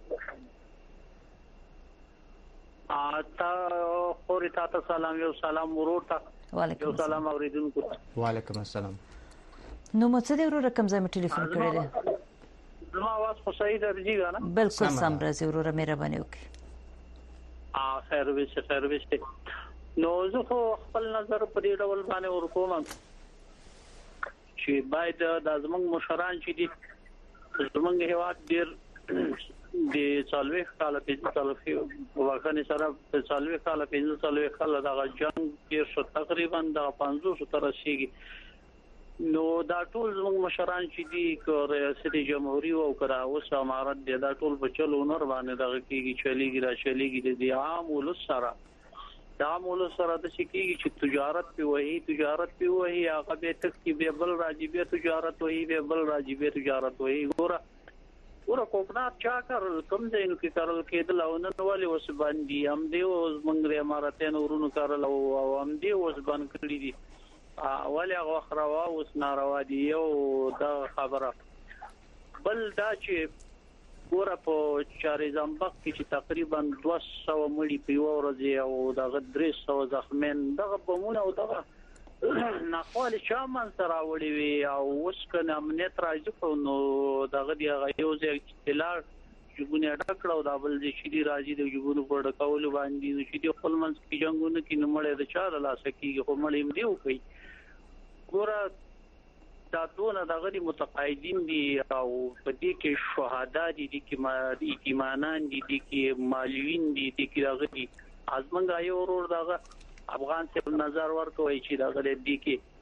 تا خوري تا سلام، یو سلام ورور ته. و علیکم السلام. سلام اوریدونکو ته. و علیکم السلام. نو مڅ دې ورور کوم ځای مې ټلیفون کړی دی؟ زما आवाज خو صحیح درځي کنه؟ بالکل سم راځي وروره، مهرباني وکړئ. ا خیر وي خیر وي. نو زه خو خپل نظر په دې ډول باندې ورکوم چې باید د زمونږ مشران چې دي زمونږ هیواد ډېر د څلوي کال په څلوي واکنه سره په څلوي کال په څلوي کال د جنگ کې شو تقریبا د پنځوس تر شيږي. نو دا ټول زموږ مشران چې دي که ریاست جمهوریت او کړه اوس امارت دي، دا ټول بچلو نور باندې دغه کېږي چلیږي را چلیږي د عام ولس سره د عام ولس سره د شکیږي چې تجارت په وਹੀ تجارت په وਹੀ هغه به تک کې به بل راجبه تجارت وਹੀ به بل راجبه تجارت وਹੀ ګوره ګوره کوکنات چا کار کم ځای نو کې کارل کېدل او نن ولې وس باندې هم دی اوس موږ امارتین ورونو کارل او هم دی اوس باندې کړی دي اولی هغه خروا اوس ناروا دي. یو دا خبره بل دا چې ګوره په چارې زمبق کې چې تقریبا دوه سوه مړي په یو ورځ او دغه درې سوه زخمین دغه بمونه او دغه ناخوالې چا منځته راوړي وي او اوس که امنیت راځي نو دغه د هغه یو ځای چې لاړ جګونه ډک کړه او دا بل ځای چې دي راځي د جګونو په ډکولو باندې نو چې دي خپل منځ کې جنګونه کې نو مړی د چا له لاسه کېږي خو مړی هم دی وکړي. ګوره دا دونه دغه دي متقاعدین دي او په دې کې شهدا دي دي کې ایمانان دي دي کې مالوین دي دي کې دغه دي ازمنګ یو ورور دغه افغان څخه نظر ورکوي چې دغه دي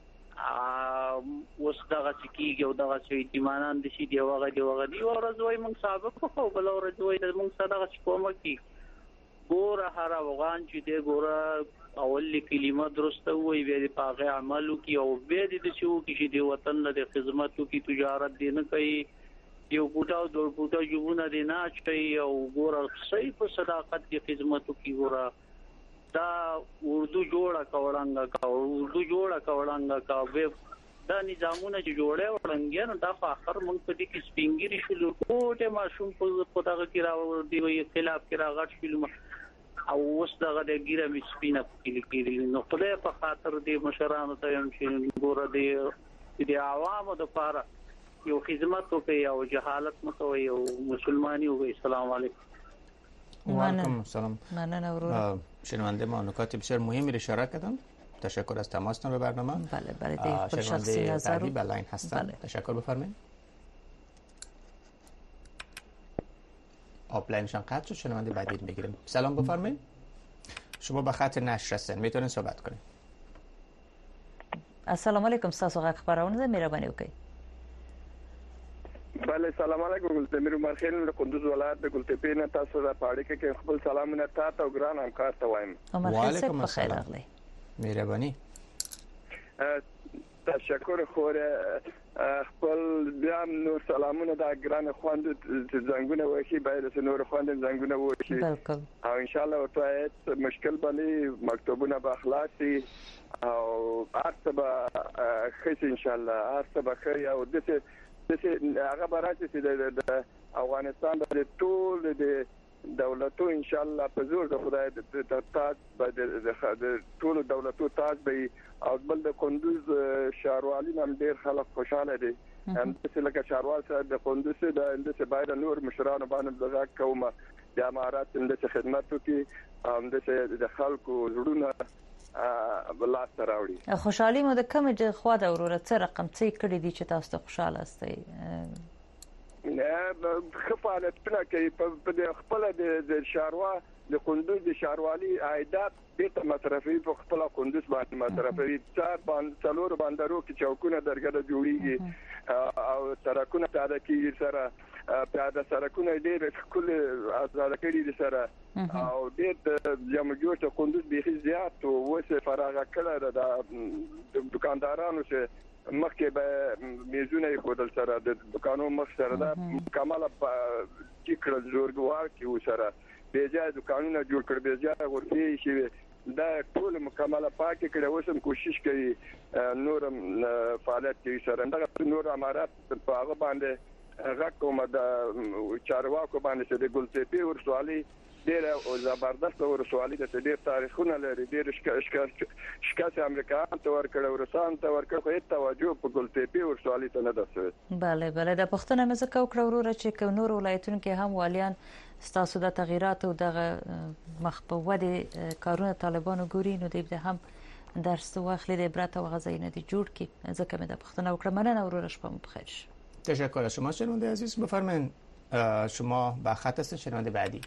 کې اوس دغه کېږي او دغه چې ایمانان دي چې دی وغه دی وغه دی ورځ وای موږ سابق خو بل ورځ وای موږ صدقه کومه کی ګوره هر افغان چې دی ګوره اول کلمه درسته وي به د پاغه عملو کی او به د شو کې د وطن د خدماتو کی تجارت دی نه کوي یو بوټاو د بوټاو جوونه دی نه چي او ګوره صحیح په صداقت د خدماتو کی ګوره دا اردو جوړه کولانګه کا اردو جوړه کولانګه کا به دا نظامونه چې جوړه وړاندې نو دا فخر مونږ په دې کې سپینګری شلو کوټه ماشوم په دغه کې راو دی وي خلاف کې راغټ فلم او اوس دغه د ګیره می سپینه کې کېږي. نو خدای په خاطر دې مشرانو ته هم چې ګوره دې د عوامو د لپاره یو خدمت وکړي او جهالت مه کوئ او مسلمانی وکړئ. السلام علیکم. و علیکم السلام. ممنون ورور. شنونده ما نکات بسیار مهمی رو اشاره کردن. تشکر از تماستان به برنامه. بله برای خود شخصی نظر بعدی بلاین هستن. بله. تشکر بفرمایید. آپلاینشان قطع شد، شنونده بعدی بگیریم. سلام بفرمایید. شما به خط نشر هستین، میتونین صحبت کنین. السلام علیکم، تاسو غږ خبرونه مهرباني وکړئ. بله سلام علیکم. ګلتمیر عمر خیل د کندوز ولایت د ګلتپې نه تاسو د پاړې کې خپل سلامونه تاسو او ګران همکار ته وایم. وعلیکم السلام. مهرباني. تشکر خوره خپل بیا نور سلامونه د ګران خوند زنګونه وشي باید نور خوند زنګونه وشي او ان شاء الله ته مشکل باندې مکتوبونه به اخلاصي او ارتبه خیس ان شاء الله ارتبه خي او دته دته هغه براتي د افغانستان د ټول د دولتو ان شاء الله په زور د خدای د تاج د ټول دولتو تاج به او بل د کندوز شهروالي هم ډیر خلک خوشاله دي هم چې لکه شهروال سره د کندوز د اندسه باید نور مشرانو باندې دغه کومه د امارات د خدماتو کې هم د خلکو زړونه بلاس راوړي. خوشحالي مو د کوم د خوا د وروره څه رقم څه کړی دي چې تاسو ته خوشاله استئ؟ نه خپلتونه کوي په خپل د شهروا د کندوز د شهروالي عائدات د مصرفي په خپل کندوز باندې مصرفي چار باندې څلور بندرو کې چوکونه درګه جوړیږي او ترکونه تاده کیږي سره پیاده سړکونه ډېر ټول آزاد کړي دي سره او ډېر جمع جوړ ته کندوز به زیات او وسه فراغ کړه د دکاندارانو چې مخکې به میزونه خودل سره د دکانو مخ سره دا کماله ټیکړه جوړګوار کی وسره به ځای دکانونه جوړ کړ به ځای ورته شي دا ټول مکمله پاکه کړه وسم کوشش کوي نورم فعالیت کوي سره دا نور امارات په هغه باندې هغه کومه د چارواکو باندې چې د ګلتپی ورسوالي ډېر او زبردست ورسوالي د ډېر تاریخونه لري ډېر شکایت امریکایان ته ورکړ ورسان ته ورکړ خو هیڅ توجه په ګلتپی ورسوالي ته نه ده. بله بله د پښتنه مزه کو کړ وروره چې کو نور ولایتونو کې هم والیان ستاسو د تغیرات او د مخ په ودې کارونه طالبانو ګوري نو د هم درس واخلي د عبرت او غزاینه دي جوړ کی ځکه مې د پښتنه وکړه مننه وروره شپه بخیر. تشکر از شما شنونده عزیز. بفرمایید شما با خط هستید شنونده بعدی.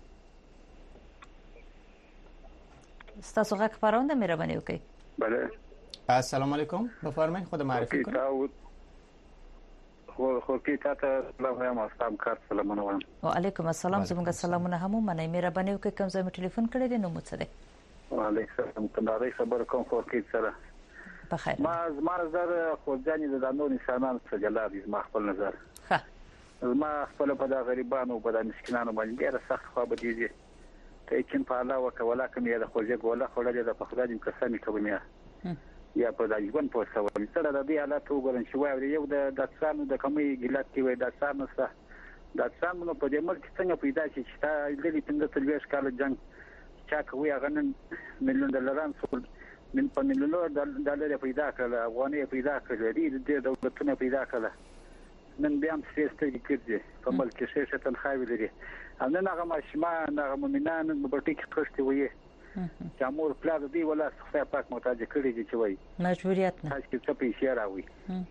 ستاسو غږ خبرونه مهرباني وکړئ. بله. السلام علیکم. بفرمایید خود معرفی کنید. خو خو کې تاسو سلام وایم استاد کار سلامونه وایم. وعلیکم السلام زموږ سلامونه هم منئ مهرباني وکړئ کوم ځای مې ټلیفون کړی دی نو مو څه دی؟ وعلیکم السلام کندهاري خبر کوم خو کې سره. بخیر. ما زما نظر خو ځانې د دانو انسانانو څخه جلا دي زما خپل نظر. ها. زما خپل په د غریبانو په د مسکینانو باندې ډېر سخت خو به دي. ته چې په الله وکولا کوم یا د خوځه ګوله خړلې د پخدادي قسم کوم یا یا په د ژوند په څو سره د دې حالت وګورم چې وایي یو د دڅانو د کمی ګلات کې وای د څانو سره د څانو په دې ملک څنګه پیدا شي چې تا د پنځه تلويش کال جنگ چا کوي هغه نن مليون ډالران څول من په مليون ډالر پیدا کړل افغاني پیدا کړل د دولتونو پیدا کړل نن بیا هم سیستم کېږي په ملک کې شې تنخواوي لري ان هغه ماشمان هغه مومنان په ټیک خښتي وي چې امور پلاز دی ولا خفه پاک محتاج کړی دي چې وای مجبوریت نه تاسو څه پیسې راوي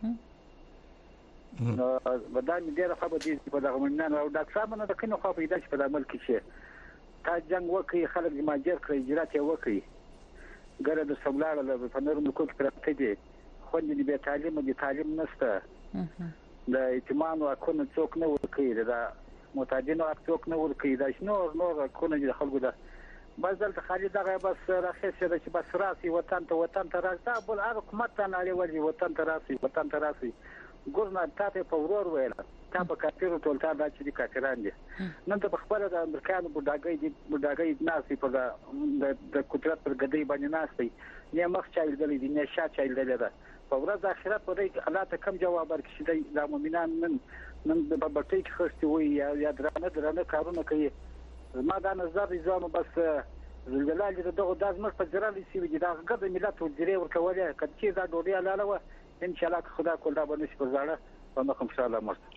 نو ودان ډیره خبره دي په دغه مومنان او ډاکټر صاحب نه د کینو خو پیدا چې په عمل کې شي تا جنگ وکړي خلک ماجر کړی اجرات یې وکړي ګره د سملاړه له فنر ملکو کې پرته دي خو دې به تعلیم دي تعلیم نشته د اعتماد او اكون څوک نه ورکړي دا متاجین او څوک نه ورکړي دا نور نور کونه د خلکو دا بس دلته خالد دغه بس راخصه ده چې بس راسي وطن ته وطن ته راځه بل هر حکومت ته نه لري وطن ته راسي وطن ته راسي ګورنه تاسو په ورور ویل تا په کافیرو ټولتا دا چې کافران دي نن ته خبره د امریکایانو بډاګي دي بډاګي ناسي په د قدرت پر غدي باندې ناسي نه مخ چایل دي نه شا چایل دي دا په ورځ اخرت پرې الله ته کم جواب ورکړي د مؤمنان نن نن د بابټي کې خرڅي وي یا درانه درانه کارونه کوي ما دا نظر ځانو بس زلزلې د دغه د ازمر په ځرالي سی وي دا غد ملت ورجري ورکولې کچې دا ډوډۍ لاله و ان شاء الله خدا کول دا باندې په ځاړه په مخم ان شاء الله مرت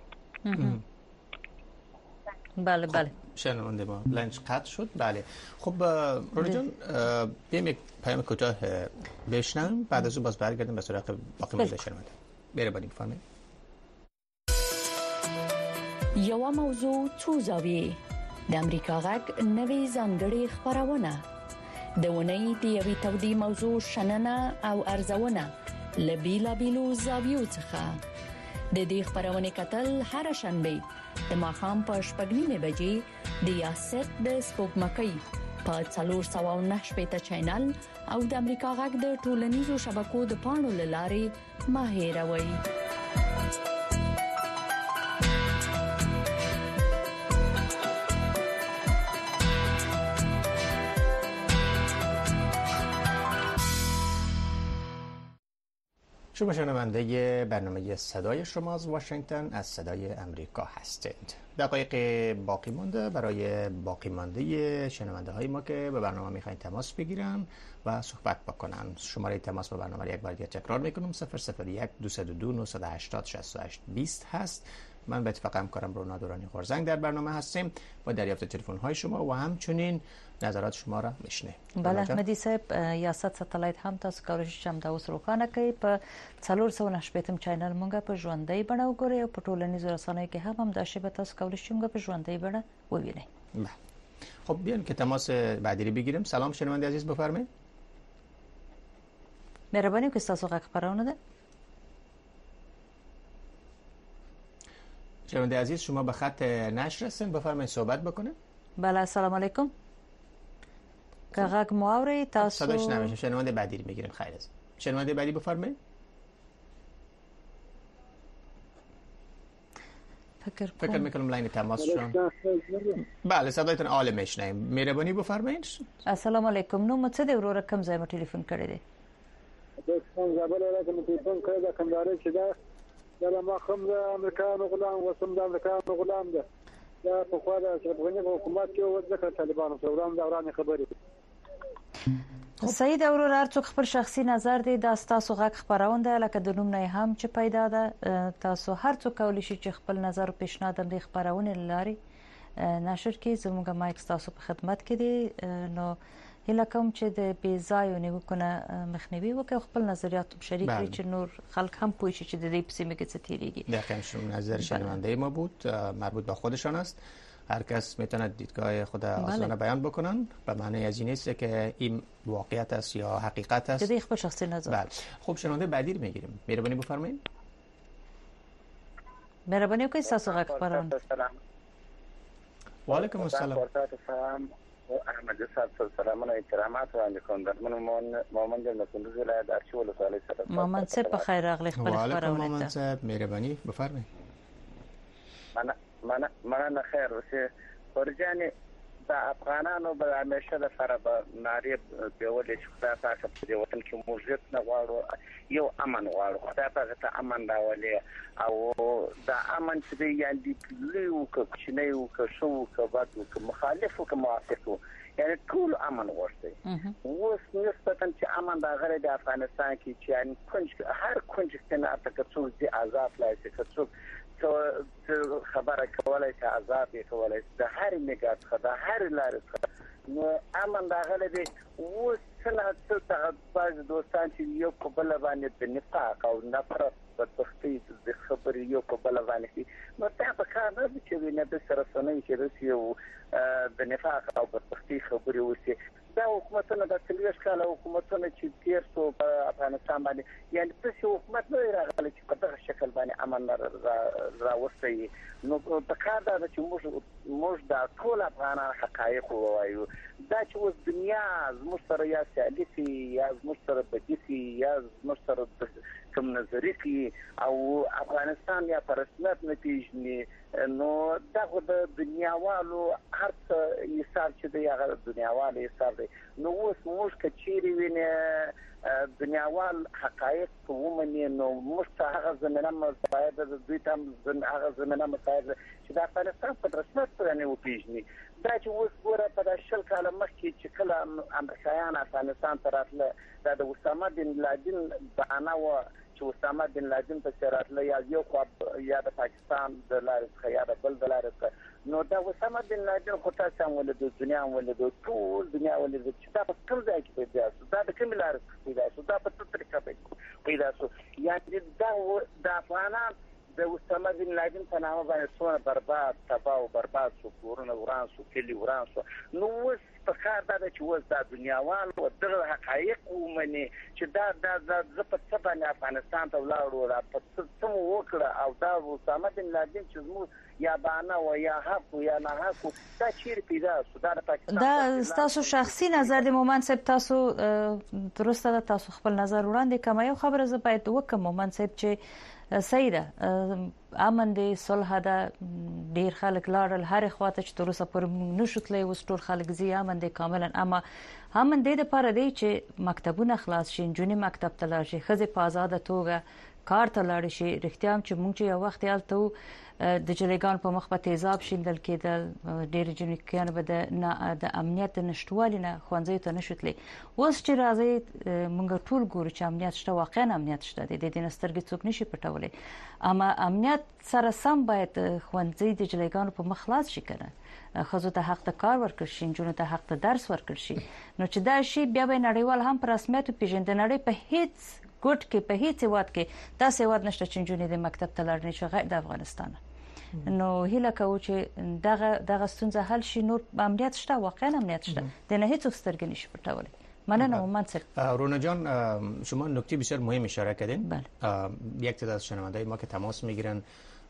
بله بله شنونده ما لنج قطع شد. بله خب رونا جان بیایم یک پیام کوتاه بشنویم بعد از اون باز برگردیم به سراغ باقی مونده شنونده. مهربانی بفرمایید. یو موضوع څو زاویې د امریکا غږ نوې ځانګړې خبرونه د ونې د یوې تودې موضوع شننه او ارزونه لبیلا بیلو زاویو څخه د دې خبرونه کتل هر شنبه د ماښام په شپږ نیمه بجې د یاست د سپوږمکۍ په څلور سوه او نهه شپېته چینل او د امریکا غږ د ټولنیزو شبکو د پاڼو لارې ما هېروي. شما شنونده برنامه صدای شما از واشنگتن از صدای امریکا هستید. دقایق باقی مانده برای باقی مانده شنونده های ما که به برنامه میخواین تماس بگیرن و صحبت بکنن. شماره تماس با برنامه یک بار دیگه تکرار میکنم صفر صفر یک دو دو دو نه هشت هشت شصت و هشت بیست هست. من به اتفاق همکارم رونا دورانی خورزنگ در برنامه هستیم با دریافت تلفن های شما و همچنین نظرات شما را میشنه. بله احمدی صاحب یاست ساتلایت هم تاسو کولی شئ چې دا اوس روښانه کړئ په څلور سوه نهه شپېتم چینل مونږه په ژوندۍ بڼه وګورئ او په ټولنیزو رسنیو کې هم همدا شی به تاسو کولی شئ مونږه په ژوندۍ بڼه ووینئ. بله خب بیان که تماس بعدی رو بگیریم. سلام شنونده عزیز بفرمایید. مهربانی وکړئ تاسو غږ خبرونه ده. شنونده عزیز شما به خط نشر هستین، بفرمایید صحبت بکنید. بله السلام علیکم. که غږ مو اوري تاسو صداش نمیشه. شنونده بعدی رو میگیریم. خیر است. شنونده بعدی بفرمایید. فکر فکر میکنم لاین تماس شما. بله صدایتون عالی میشنیم. مهربانی بفرمایید. السلام علیکم. نو مڅ دی ورور کوم ځای مو ټلیفون کړی دی؟ دوستان زابل راته مو ټلیفون کړی دا کندهار چې دا دا ما خم د امریکایانو غلام وسم د امریکایانو غلام ده. دا په خوا د اشرف غنی په حکومت کې و ځکه طالبانو پروګرام دا ورانه خبرې. سید اورور هر څوک خپل شخصي نظر دی دا تاسو غږ خبرونه لکه د نوم نه هم چې پیدا ده تاسو هر څوک کولی شي چې خپل نظر او پیشنهاد د خبرونه لاري نشر کې زموږ مایک تاسو په خدمت کې دی نو هله کوم چې د بي ځای نه وکنه مخنیوي وکړي خپل نظریات شریک کړي چې نور خلک هم پوه شي چې د دې پسې میگه څه تیریږي. دقیقاً شما نظر شنونده ما بود مربوط به خودشان است. هر کس میتونه دیدگاه خود آزادانه بیان بکنن به معنی از این نیست که این واقعیت است یا حقیقت است. دیگه خود شخصی نظر. بله. خب شنونده بعدی رو میگیریم. مهربانی بفرمایید. مهربانی وکړئ تاسو غږ خبرونه. و علیکم السلام. احمد صاحب سلامونه احترامات وړاندې کوم درمن مومن جان کندوز ولایت ارچي ولسوالۍ سره. محمد صاحب په خیر راغلی خپل خبرونه. و علیکم محمد صاحب مهربانی بفرمایید. من من من خیر اوسه ورجاني د افغانانو به همیشه د سره به ناری په ولې چې خدای پاک په دې وطن کې موږ نه غواړو یو امن غواړو خدای پاک ته امن راولي او دا امن چې دی یاندې لیو که نه یو که شو که بده که مخالفو که موافقو یعنی ټول امن غواړي اوس نسبتا چې امن دا غره د افغانستان کې چې یعنی کنج هر کنج کې نه تک څو دي آزاد لایسي که څو خبره کولای چې آزاد یې کولای د هر میګات خدای هر لار نو امن دا غره دی اوس څنګه څه بعض دوستان چې یو په بل باندې د نفاق او نفرت په تختی د خبرې یو په بل باندې نو تا په کار نه چې نه به سره سنې چې یو د نفاق او په تختی خبرې وسی دا حکومتونه د څلويش کاله حکومتونه چې تیر څو په افغانستان باندې یعنی په حکومت نه راغلي چې په دغه شکل باندې امن راوستي نو په کار دا چې موږ موږ د ټول افغانانو حقایق ووایو دا چې اوس دنیا زموږ سره یا سیالي یا زموږ سره بدیسي یا زموږ سره کوم نظری کی او افغانستان یا په رسمیت نه پیژني نو دغه د دنیاوالو هر څه حساب چې دی هغه دنیاوالو حساب دی نو اوس موږ کچيري وینه دنیاوال حقایق په ومني نو موږ ته هغه زمينه مساعد د دوی تم هغه زمينه مساعد چې د افغانستان په رسمیت سره نه وپیژني دا چې اوس ګوره په شل کاله مخکې چې کله امریکایان افغانستان ته راتله دا د اسامه بن لادن بهانه و چې اسامه بن لادن په سراتله یا یو خو یا د پاکستان د لارې څخه یا د بل د لارې څخه نو دا اسامه بن لادن خو تاسو هم ولې د دنیا ولې د ټول دنیا ولې چې دا په کوم ځای کې پیدا شو دا د کوم لارې څخه پیدا شو دا په څه طریقه پیدا شو یعنی دا د افغانان د اسامه بن لادن په نامه باندې څونه برباد تباہ او برباد شو کورونه وران شو کلی وران شو نو اوس په کار دا چې اوس د دنیاوال او دغه حقایق ومني چې دا د زپت څه افغانستان ته ولاړو را په څه وکړه او دا اسامه بن لادن چې زموږ یا بانا و یا حق یا نه حق دا چیرې پیدا شو دا د پاکستان دا تاسو شخصي نظر د مومن صاحب تاسو درسته ده تاسو خپل نظر وړاندې کوم یو خبره زه باید وکم مومن صاحب چې سیده امن دی صلح ده ډیر خلک لاړل هر خواته چې تر اوسه پر نشوتلې وس ټول خلک زی امن دی کاملا اما امن دی د پاره دی چې مکتبونه خلاص شي جونی مکتب ته لاړ شي خزه په آزاد توګه کار ته لاړ شي رښتیا هم چې مونږ یو وخت یالته د جلیګان په مخ په تیزاب شیندل کېدل ډېر جنکیان به د د امنیت نشټوالي نه خوانځي ته نشوتلې اوس چې راځي مونږ ټول ګورو چې امنیت شته واقعا امنیت شته د دې نسترګې څوک نشي پټولې اما امنیت سره سم باید خوانځي د جلیګان په مخ خلاص شي کنه خزو ته حق ته کار ورکړ شي جنونو ته حق ته درس ورکړ شي نو چې دا شی بیا به نړیوال هم په رسمیت پیژندل نړۍ په هیڅ ګډ کې په هیڅ وخت کې دا سواد نشته چې جنونو د مکتب ته لاړ نه شي غیر د افغانستان نو هیله کوو چې دغه دغه ستونزه حل شي نور امنیت شته واقعا امنیت شته د نه هیڅ سترګې نشي پټولې مننه مومن صاحب رونا جان شما نکته بسیار مهم اشاره کردین بله یک تعداد از شنونده‌های ما که تماس میگیرن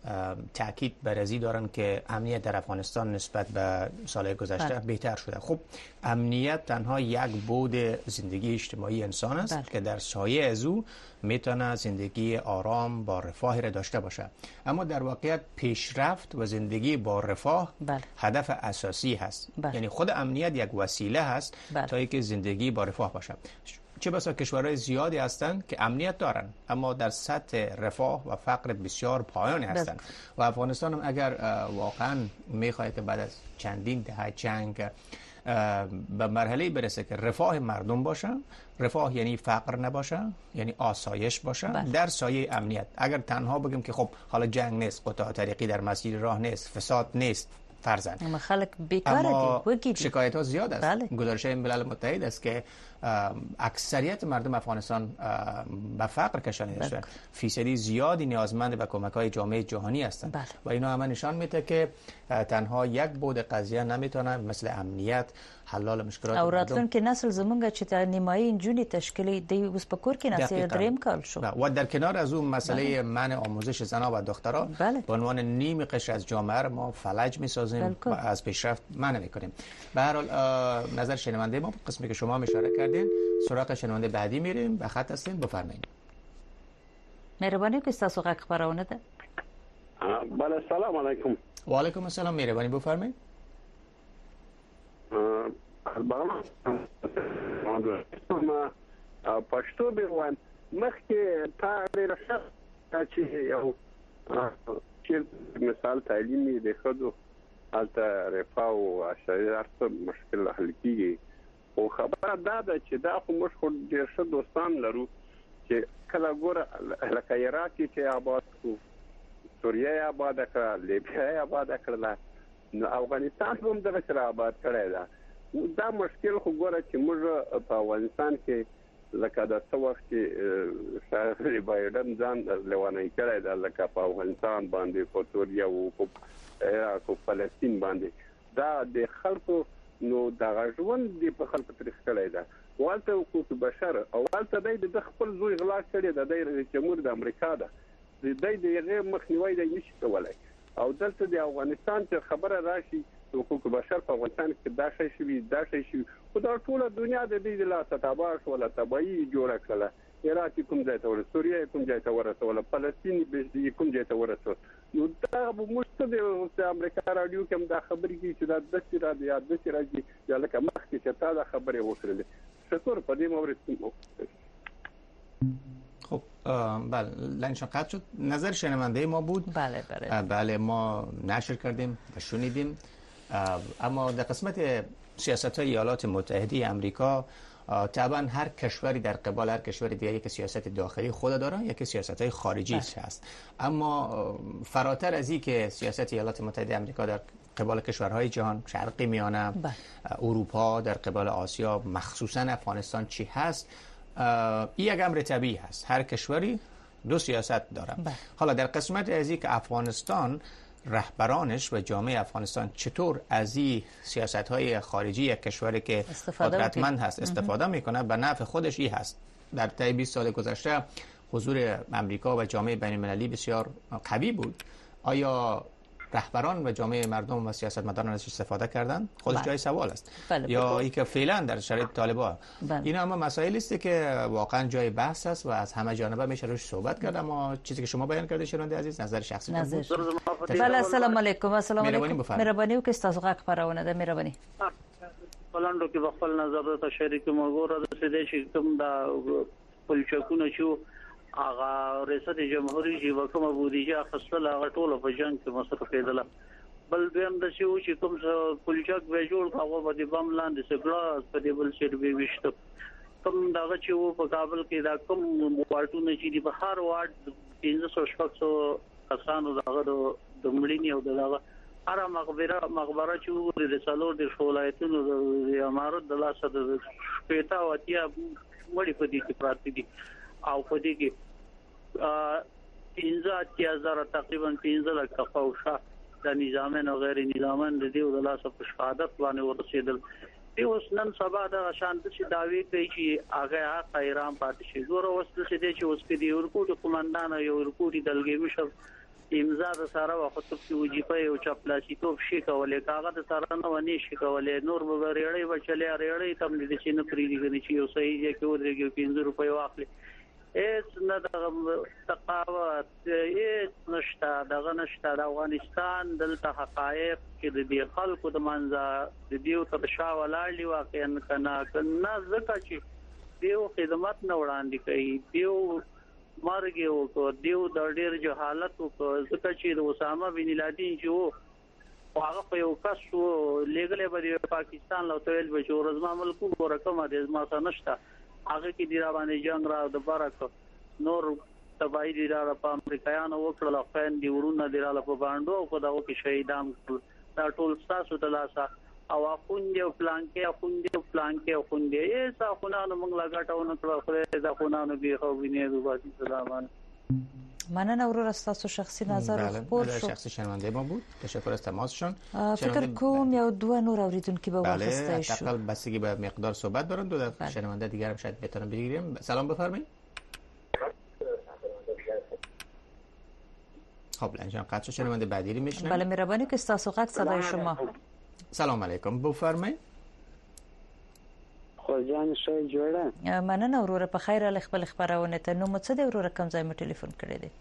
تاکید بر ازی دارن که امنیت در افغانستان نسبت به سال گذشته بهتر شده. خب امنیت تنها یک بود زندگی اجتماعی انسان است بله. که در سایه از او میتونه زندگی آرام با رفاه را داشته باشه، اما در واقعیت پیشرفت و زندگی با رفاه بله. هدف اساسی هست بله. یعنی خود امنیت یک وسیله هست بله. تا اینکه زندگی با رفاه باشه. چه بسا کشورهای زیادی هستند که امنیت دارن اما در سطح رفاه و فقر بسیار پایانی هستند و افغانستان هم اگر واقعا میخواهد که بعد از چندین دهه جنگ به مرحله برسه که رفاه مردم باشه، رفاه یعنی فقر نباشه، یعنی آسایش باشه بله. در سایه امنیت. اگر تنها بگیم که خب حالا جنگ نیست، قطاع طریقی در مسیر راه نیست، فساد نیست فرزن، اما خلق بیکاره دی شکایت ها زیاد است بله. گزارش ملل متحد است که اکثریت مردم افغانستان به فقر کشانده شدند، فیصدی زیادی نیازمند به کمک های جامعه جهانی هستند بله. و اینا همه نشان میده که تنها یک بود قضیه نمیتونه مثل امنیت حلال مشکلات او راتلون که نسل زمونږ چې نیمایي انجونی تشکیلی دی اوس په کور کې نسل دریم کال شو و در کنار از اون مسئله منع آموزش زنان و دخترها به عنوان نیم قشر از جامعه ما فلج میسازیم و از پیشرفت منع میکنیم. به هر حال نظر شنونده ما قسمی که شما اشاره کردین، سراغ شنونده بعدی میریم. به خط هستین، بفرمایید. مهربانی که تاسو غږ خبرونه ده. بله سلام علیکم. و علیکم السلام، مهربانی بفرمایید. ما پښتو به وان مخکې تا ډېر ښه چې یو چې مثال تعلیمي د خدو الته رفاه او اشعار مشکل حل کیږي او خبره دا ده چې دا خو موږ خو ډېر ښه دوستان لرو چې کله ګوره لکه عراق چې آباد کو، سوریه آباد کړه، لیبیا آباد کړه، نو افغانستان هم دغه سره آباد کړی ده. دا مشکل خو ګوره چې موږ په افغانستان کې لکه د څو وخت چې شاهر بایدن ځان لوانه کړی ده لکه په افغانستان باندې په سوریه او په عراق او فلسطین باندې، دا د خلکو نو دغه ژوند دی په خلکو تاریخ کړی ده. والته حقوق بشر او والته د خپل زوی غلا کړی ده، د رئیس جمهور د امریکا ده، د دې غیر مخنیوي د نشي کولای. او دلته د افغانستان چې خبره راشي حقوق بشر په افغانستان کې دا شی شوی دا شی شوی خو دا ټول دنیا د دې لا تباہ ولا تباہي جوړه کړه. عراق کوم ځای ته ور، سوریه کوم ځای ته ورسول، فلسطین به کوم ځای ته ورسول. نو دا مشته د امریکا رادیو کوم دا خبرې کی چې دا د سره د یاد د سره کی یا لکه مخکې چې تا دا خبرې وکړلې. شکر په دې مورد. خب بله لنشان قطع شد. نظر شنونده ما بود. بله بله بله ما نشر کردیم و شنیدیم. اما در قسمت سیاست های ایالات متحده امریکا طبعا هر کشوری در قبال هر کشوری دیگه یک سیاست داخلی خود داره، یک سیاست های خارجی هست. اما فراتر از این که سیاست ایالات متحده امریکا در قبال کشورهای جهان شرقی میانه، اروپا، در قبال آسیا، مخصوصا افغانستان چی هست، این یک امر طبیعی هست. هر کشوری دو سیاست داره. حالا در قسمت از این که افغانستان رهبرانش و جامعه افغانستان چطور از این سیاست‌های خارجی یک کشوری که قدرتمند هست استفاده میکنه به نفع خودش این هست. در طی بیست سال گذشته حضور امریکا و جامعه بین‌المللی بسیار قوی بود. آیا رهبران و جامعه مردم و سیاستمداران ازش استفاده کردن؟ خودش بله. جای سوال است. بله یا ای که فعلا در شرایط طالبان بله. این اما مسائلی است که واقعا جای بحث است و از همه جانبه میشه روش صحبت کرد. اما چیزی که شما بیان کردید شنونده عزیز نظر شخصی نظر بله. السلام علیکم. السلام علیکم. مهربانی وکړئ تاسو غږ خبرونه ده. مهربانی پلاندو کې خپل نظر ته شریک مګور د سده چې کوم دا پلچکونه شو اغه ریاست جمهوریت چې وکمه بودیجه خپل هغه ټول په جنگ کې مصرف کېدله. بل بهم د شی چې کوم پلچک به جوړ کاوه د بم لاندې سګړه په دې بل شیر به وشته. کوم دغه چې و په کابل کې دا کوم واټونه چې د بهر واټ پنځه سوه شپږ کسانو دغه د مړینې او دغه هر مقبره مقبره چې و د سالور د ولایتونو د امارت د لاسه د شپېته او اتیا مړي په دې کې پراته دي او په دې کې پنځه اتیا زره تقریبا پنځه لکه فوشه د نظامن او غیر نظامن د دې د لاسه په شهادت باندې ورسېدل. دی اوس نن سبا د شانت چې داوی کوي چې هغه حق ایران پاتې شي. زوره وسته چې د چې اوس کې دی ورکوټ قومندان یو ورکوټ دلګي مشر امضا د سره وخت په وجیبه او چپلاسی توپ شي کولای کاغذ د سره نه ونی شي کولای نور به ریړې بچلې ریړې تم دي چې نه پریدي غني چې یو صحیح ځای کې ودرېږي پنځه روپۍ واخلي اس نه د تقاوت اس نشته دغه نشته د افغانستان دلته حقایق چې د دې خلکو د منځ د دیو تر شا ولاړ دی واقعا کنه کنه ځکه چې دیو خدمت نه وړاندې کوي دیو مرګ یو کو دیو د ډېر جهالت او ځکه چې د اسامه بن لادن جو هغه په یو کس لګلې به پاکستان له تویل به جو رزما ملکو ورکمه د ازما نشته هغه کې دی را باندې جنگ را د برک نور تبعی دی را په امریکایانو وکړل خپل دی ورونه دی را په باندې او په دغه کې شهیدان دا ټول تاسو ته لاسه او خوندې پلانکې خوندې پلانکې خوندې ایسا خونانو موږ لګټاو نه کړو خو دا خونانو به خو وینې دوی سلام مننه ورور تاسو شخصي نظر خبر شو شخصي شنونده ما بود تشکر از تماسشون فکر کوم یا دو نور اوریدونکو به واسطه شو بله تقریبا بستگی به مقدار صحبت دارن دو دقیقه شنونده دیگه هم شاید بتونم بگیریم سلام بفرمایید خب لنجان قطع شو شنونده بعدی رو میشنم بله مهربانی که تاسو قد صدای شما سلام علیکم بفرمایید خورجان شای جوړه مننه وروره په خیر ال خپل خبرونه ته نو مڅ دی وروره کوم ځای مې ټلیفون کړی دی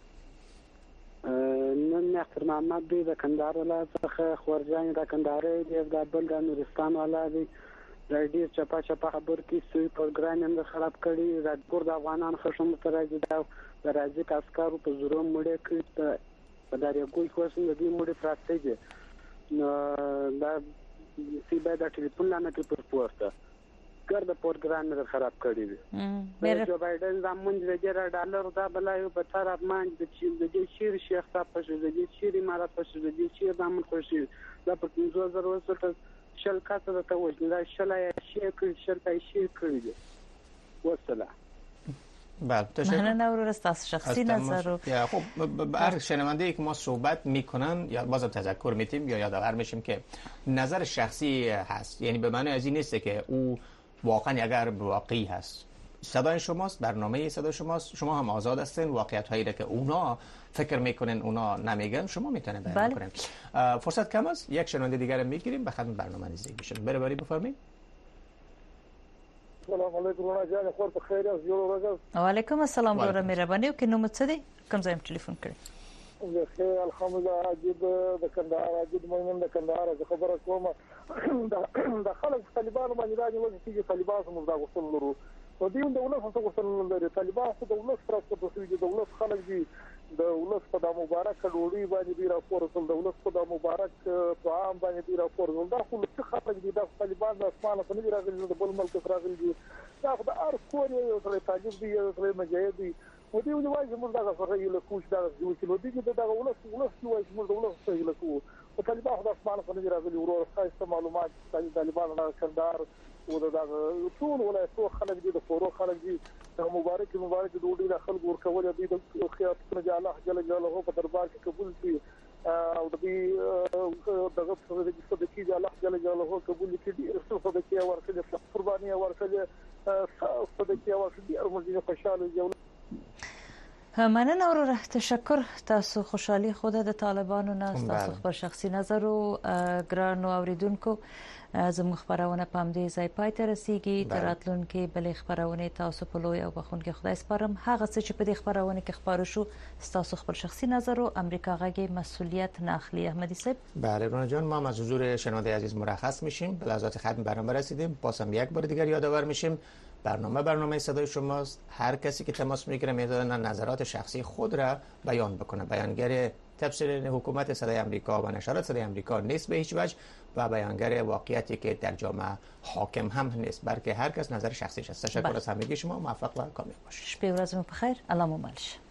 نن ناصر محمد دی د کندهار ولایت خورجان د کندهار دی د بل د نورستان ولایت رادیو چپا چپا خبر کی سوی پروګرام هم خراب کړي راځګور د افغانان خشم ترځي دا د راځي کاسکارو په زورو مړې کړي په داري ګول کوسن د دې مړې پراته دي نو دا سی به د ټلیفون لاندې پر پورته ګر د پروګرام نه خراب کړی دی مې جو بایدن د مونږ زګر ډالر دا بلایو په تر افمان د چین د شیر شیخ صاحب په شې د شیر امارات په شې د شیر د من خوشي دا په پنځه زره وسته شل کاته ته وځي دا شلای شي کړي شرطای شي کړی دی وسله بله تشکر من نور تاسو شخصی نظر یا خب هر شنونده ای که ما صحبت میکنن یا بازم تذکر میتیم یا یادآور میشیم که نظر شخصی هست یعنی به معنی از این نیست که او واقعا اگر واقعی هست صدای شماست برنامه صدای شماست شما هم آزاد هستین واقعیت هایی را که اونا فکر میکنن اونا نمیگن شما میتونین بیان بله. کنین فرصت کم است یک شنونده دیگر میگیریم به خدمت برنامه نزدیک میشیم بره بری بفرمایید سلام علیکم رونا جان خور په خیر از یو ورځ و علیکم السلام ورحمه مهرباني او کې نو مڅ دی کوم ځای ټلیفون کړی زه خیر الحمدلله اجد د کندهار اجد مېمن د کندهار خبره کوم د خلک طالبانو باندې راځي چې طالبان هم دا غوښتل لرو او دوی د ولس څخه غوښتل لري طالبان خو د ولس سره په توګه د ولس خلک دي د ولس په د مبارک ډوړي باندې دی راپور ټول د ولس په د مبارک طعام باندې دی راپور ول دا خو څه خلک دي د طالبان د اسمانه په نظر راغلي د بل ملک راغلي دي دا خو د ار کور یو څه تاجب دی یو څه مجاهد دي و دې ولې وايي موږ دا سره یو کوچ دا یو چې نو دي دا ولس ولس یو چې موږ ولس څه یو کو او طالبان د اسمانه په نظر راغلي ورو خاصه معلومات طالبان نه کندهار او دا ټول ولایتو خلک دي د فورو خلک دي د مبارک مبارک د وډي د خلک ورکول دي د خیاطونه جاله جل جلاله په دربار کې قبول شي او د دې دغه څه د صدقې جاله جل جلاله قبول کړي دي څه صدقې ورکړي قرباني ورکړي صدقې ورکړي او موږ خوشاله یو مننه وروره تشکر تاسو خوشحالي خود د طالبانو نه تاسو خپل شخصي نظر او ګرانو اوریدونکو زموږ خبرونه په همدې ځای پای ته رسیږي تر راتلونکي بلې خبرونه تاسو په لوی او بخونکي خدای سپارم هغه څه چې په دې خبرونه کې خبرو شو تاسو خپل شخصي نظر او امریکا غږی مسئولیت ناخلی احمدی صاحب بله رونا جان ما از حضور شنونده عزیز مرخص میشیم به لحظات ختم برنامه رسیدیم بازم یک بار دیگر یادآور میشیم برنامه برنامه صدای شماست هر کسی که تماس میگیره میتونه نظرات شخصی خود را بیان بکنه بیانگر تفسیر حکومت صدای آمریکا و نشرات صدای آمریکا نیست به هیچ وجه و بیانگر واقعیتی که در جامعه حاکم هم نیست بلکه هر کس نظر شخصیش است تشکر از همگی شما موفق و کامیاب باشید شب و روزتون بخیر الله ممالش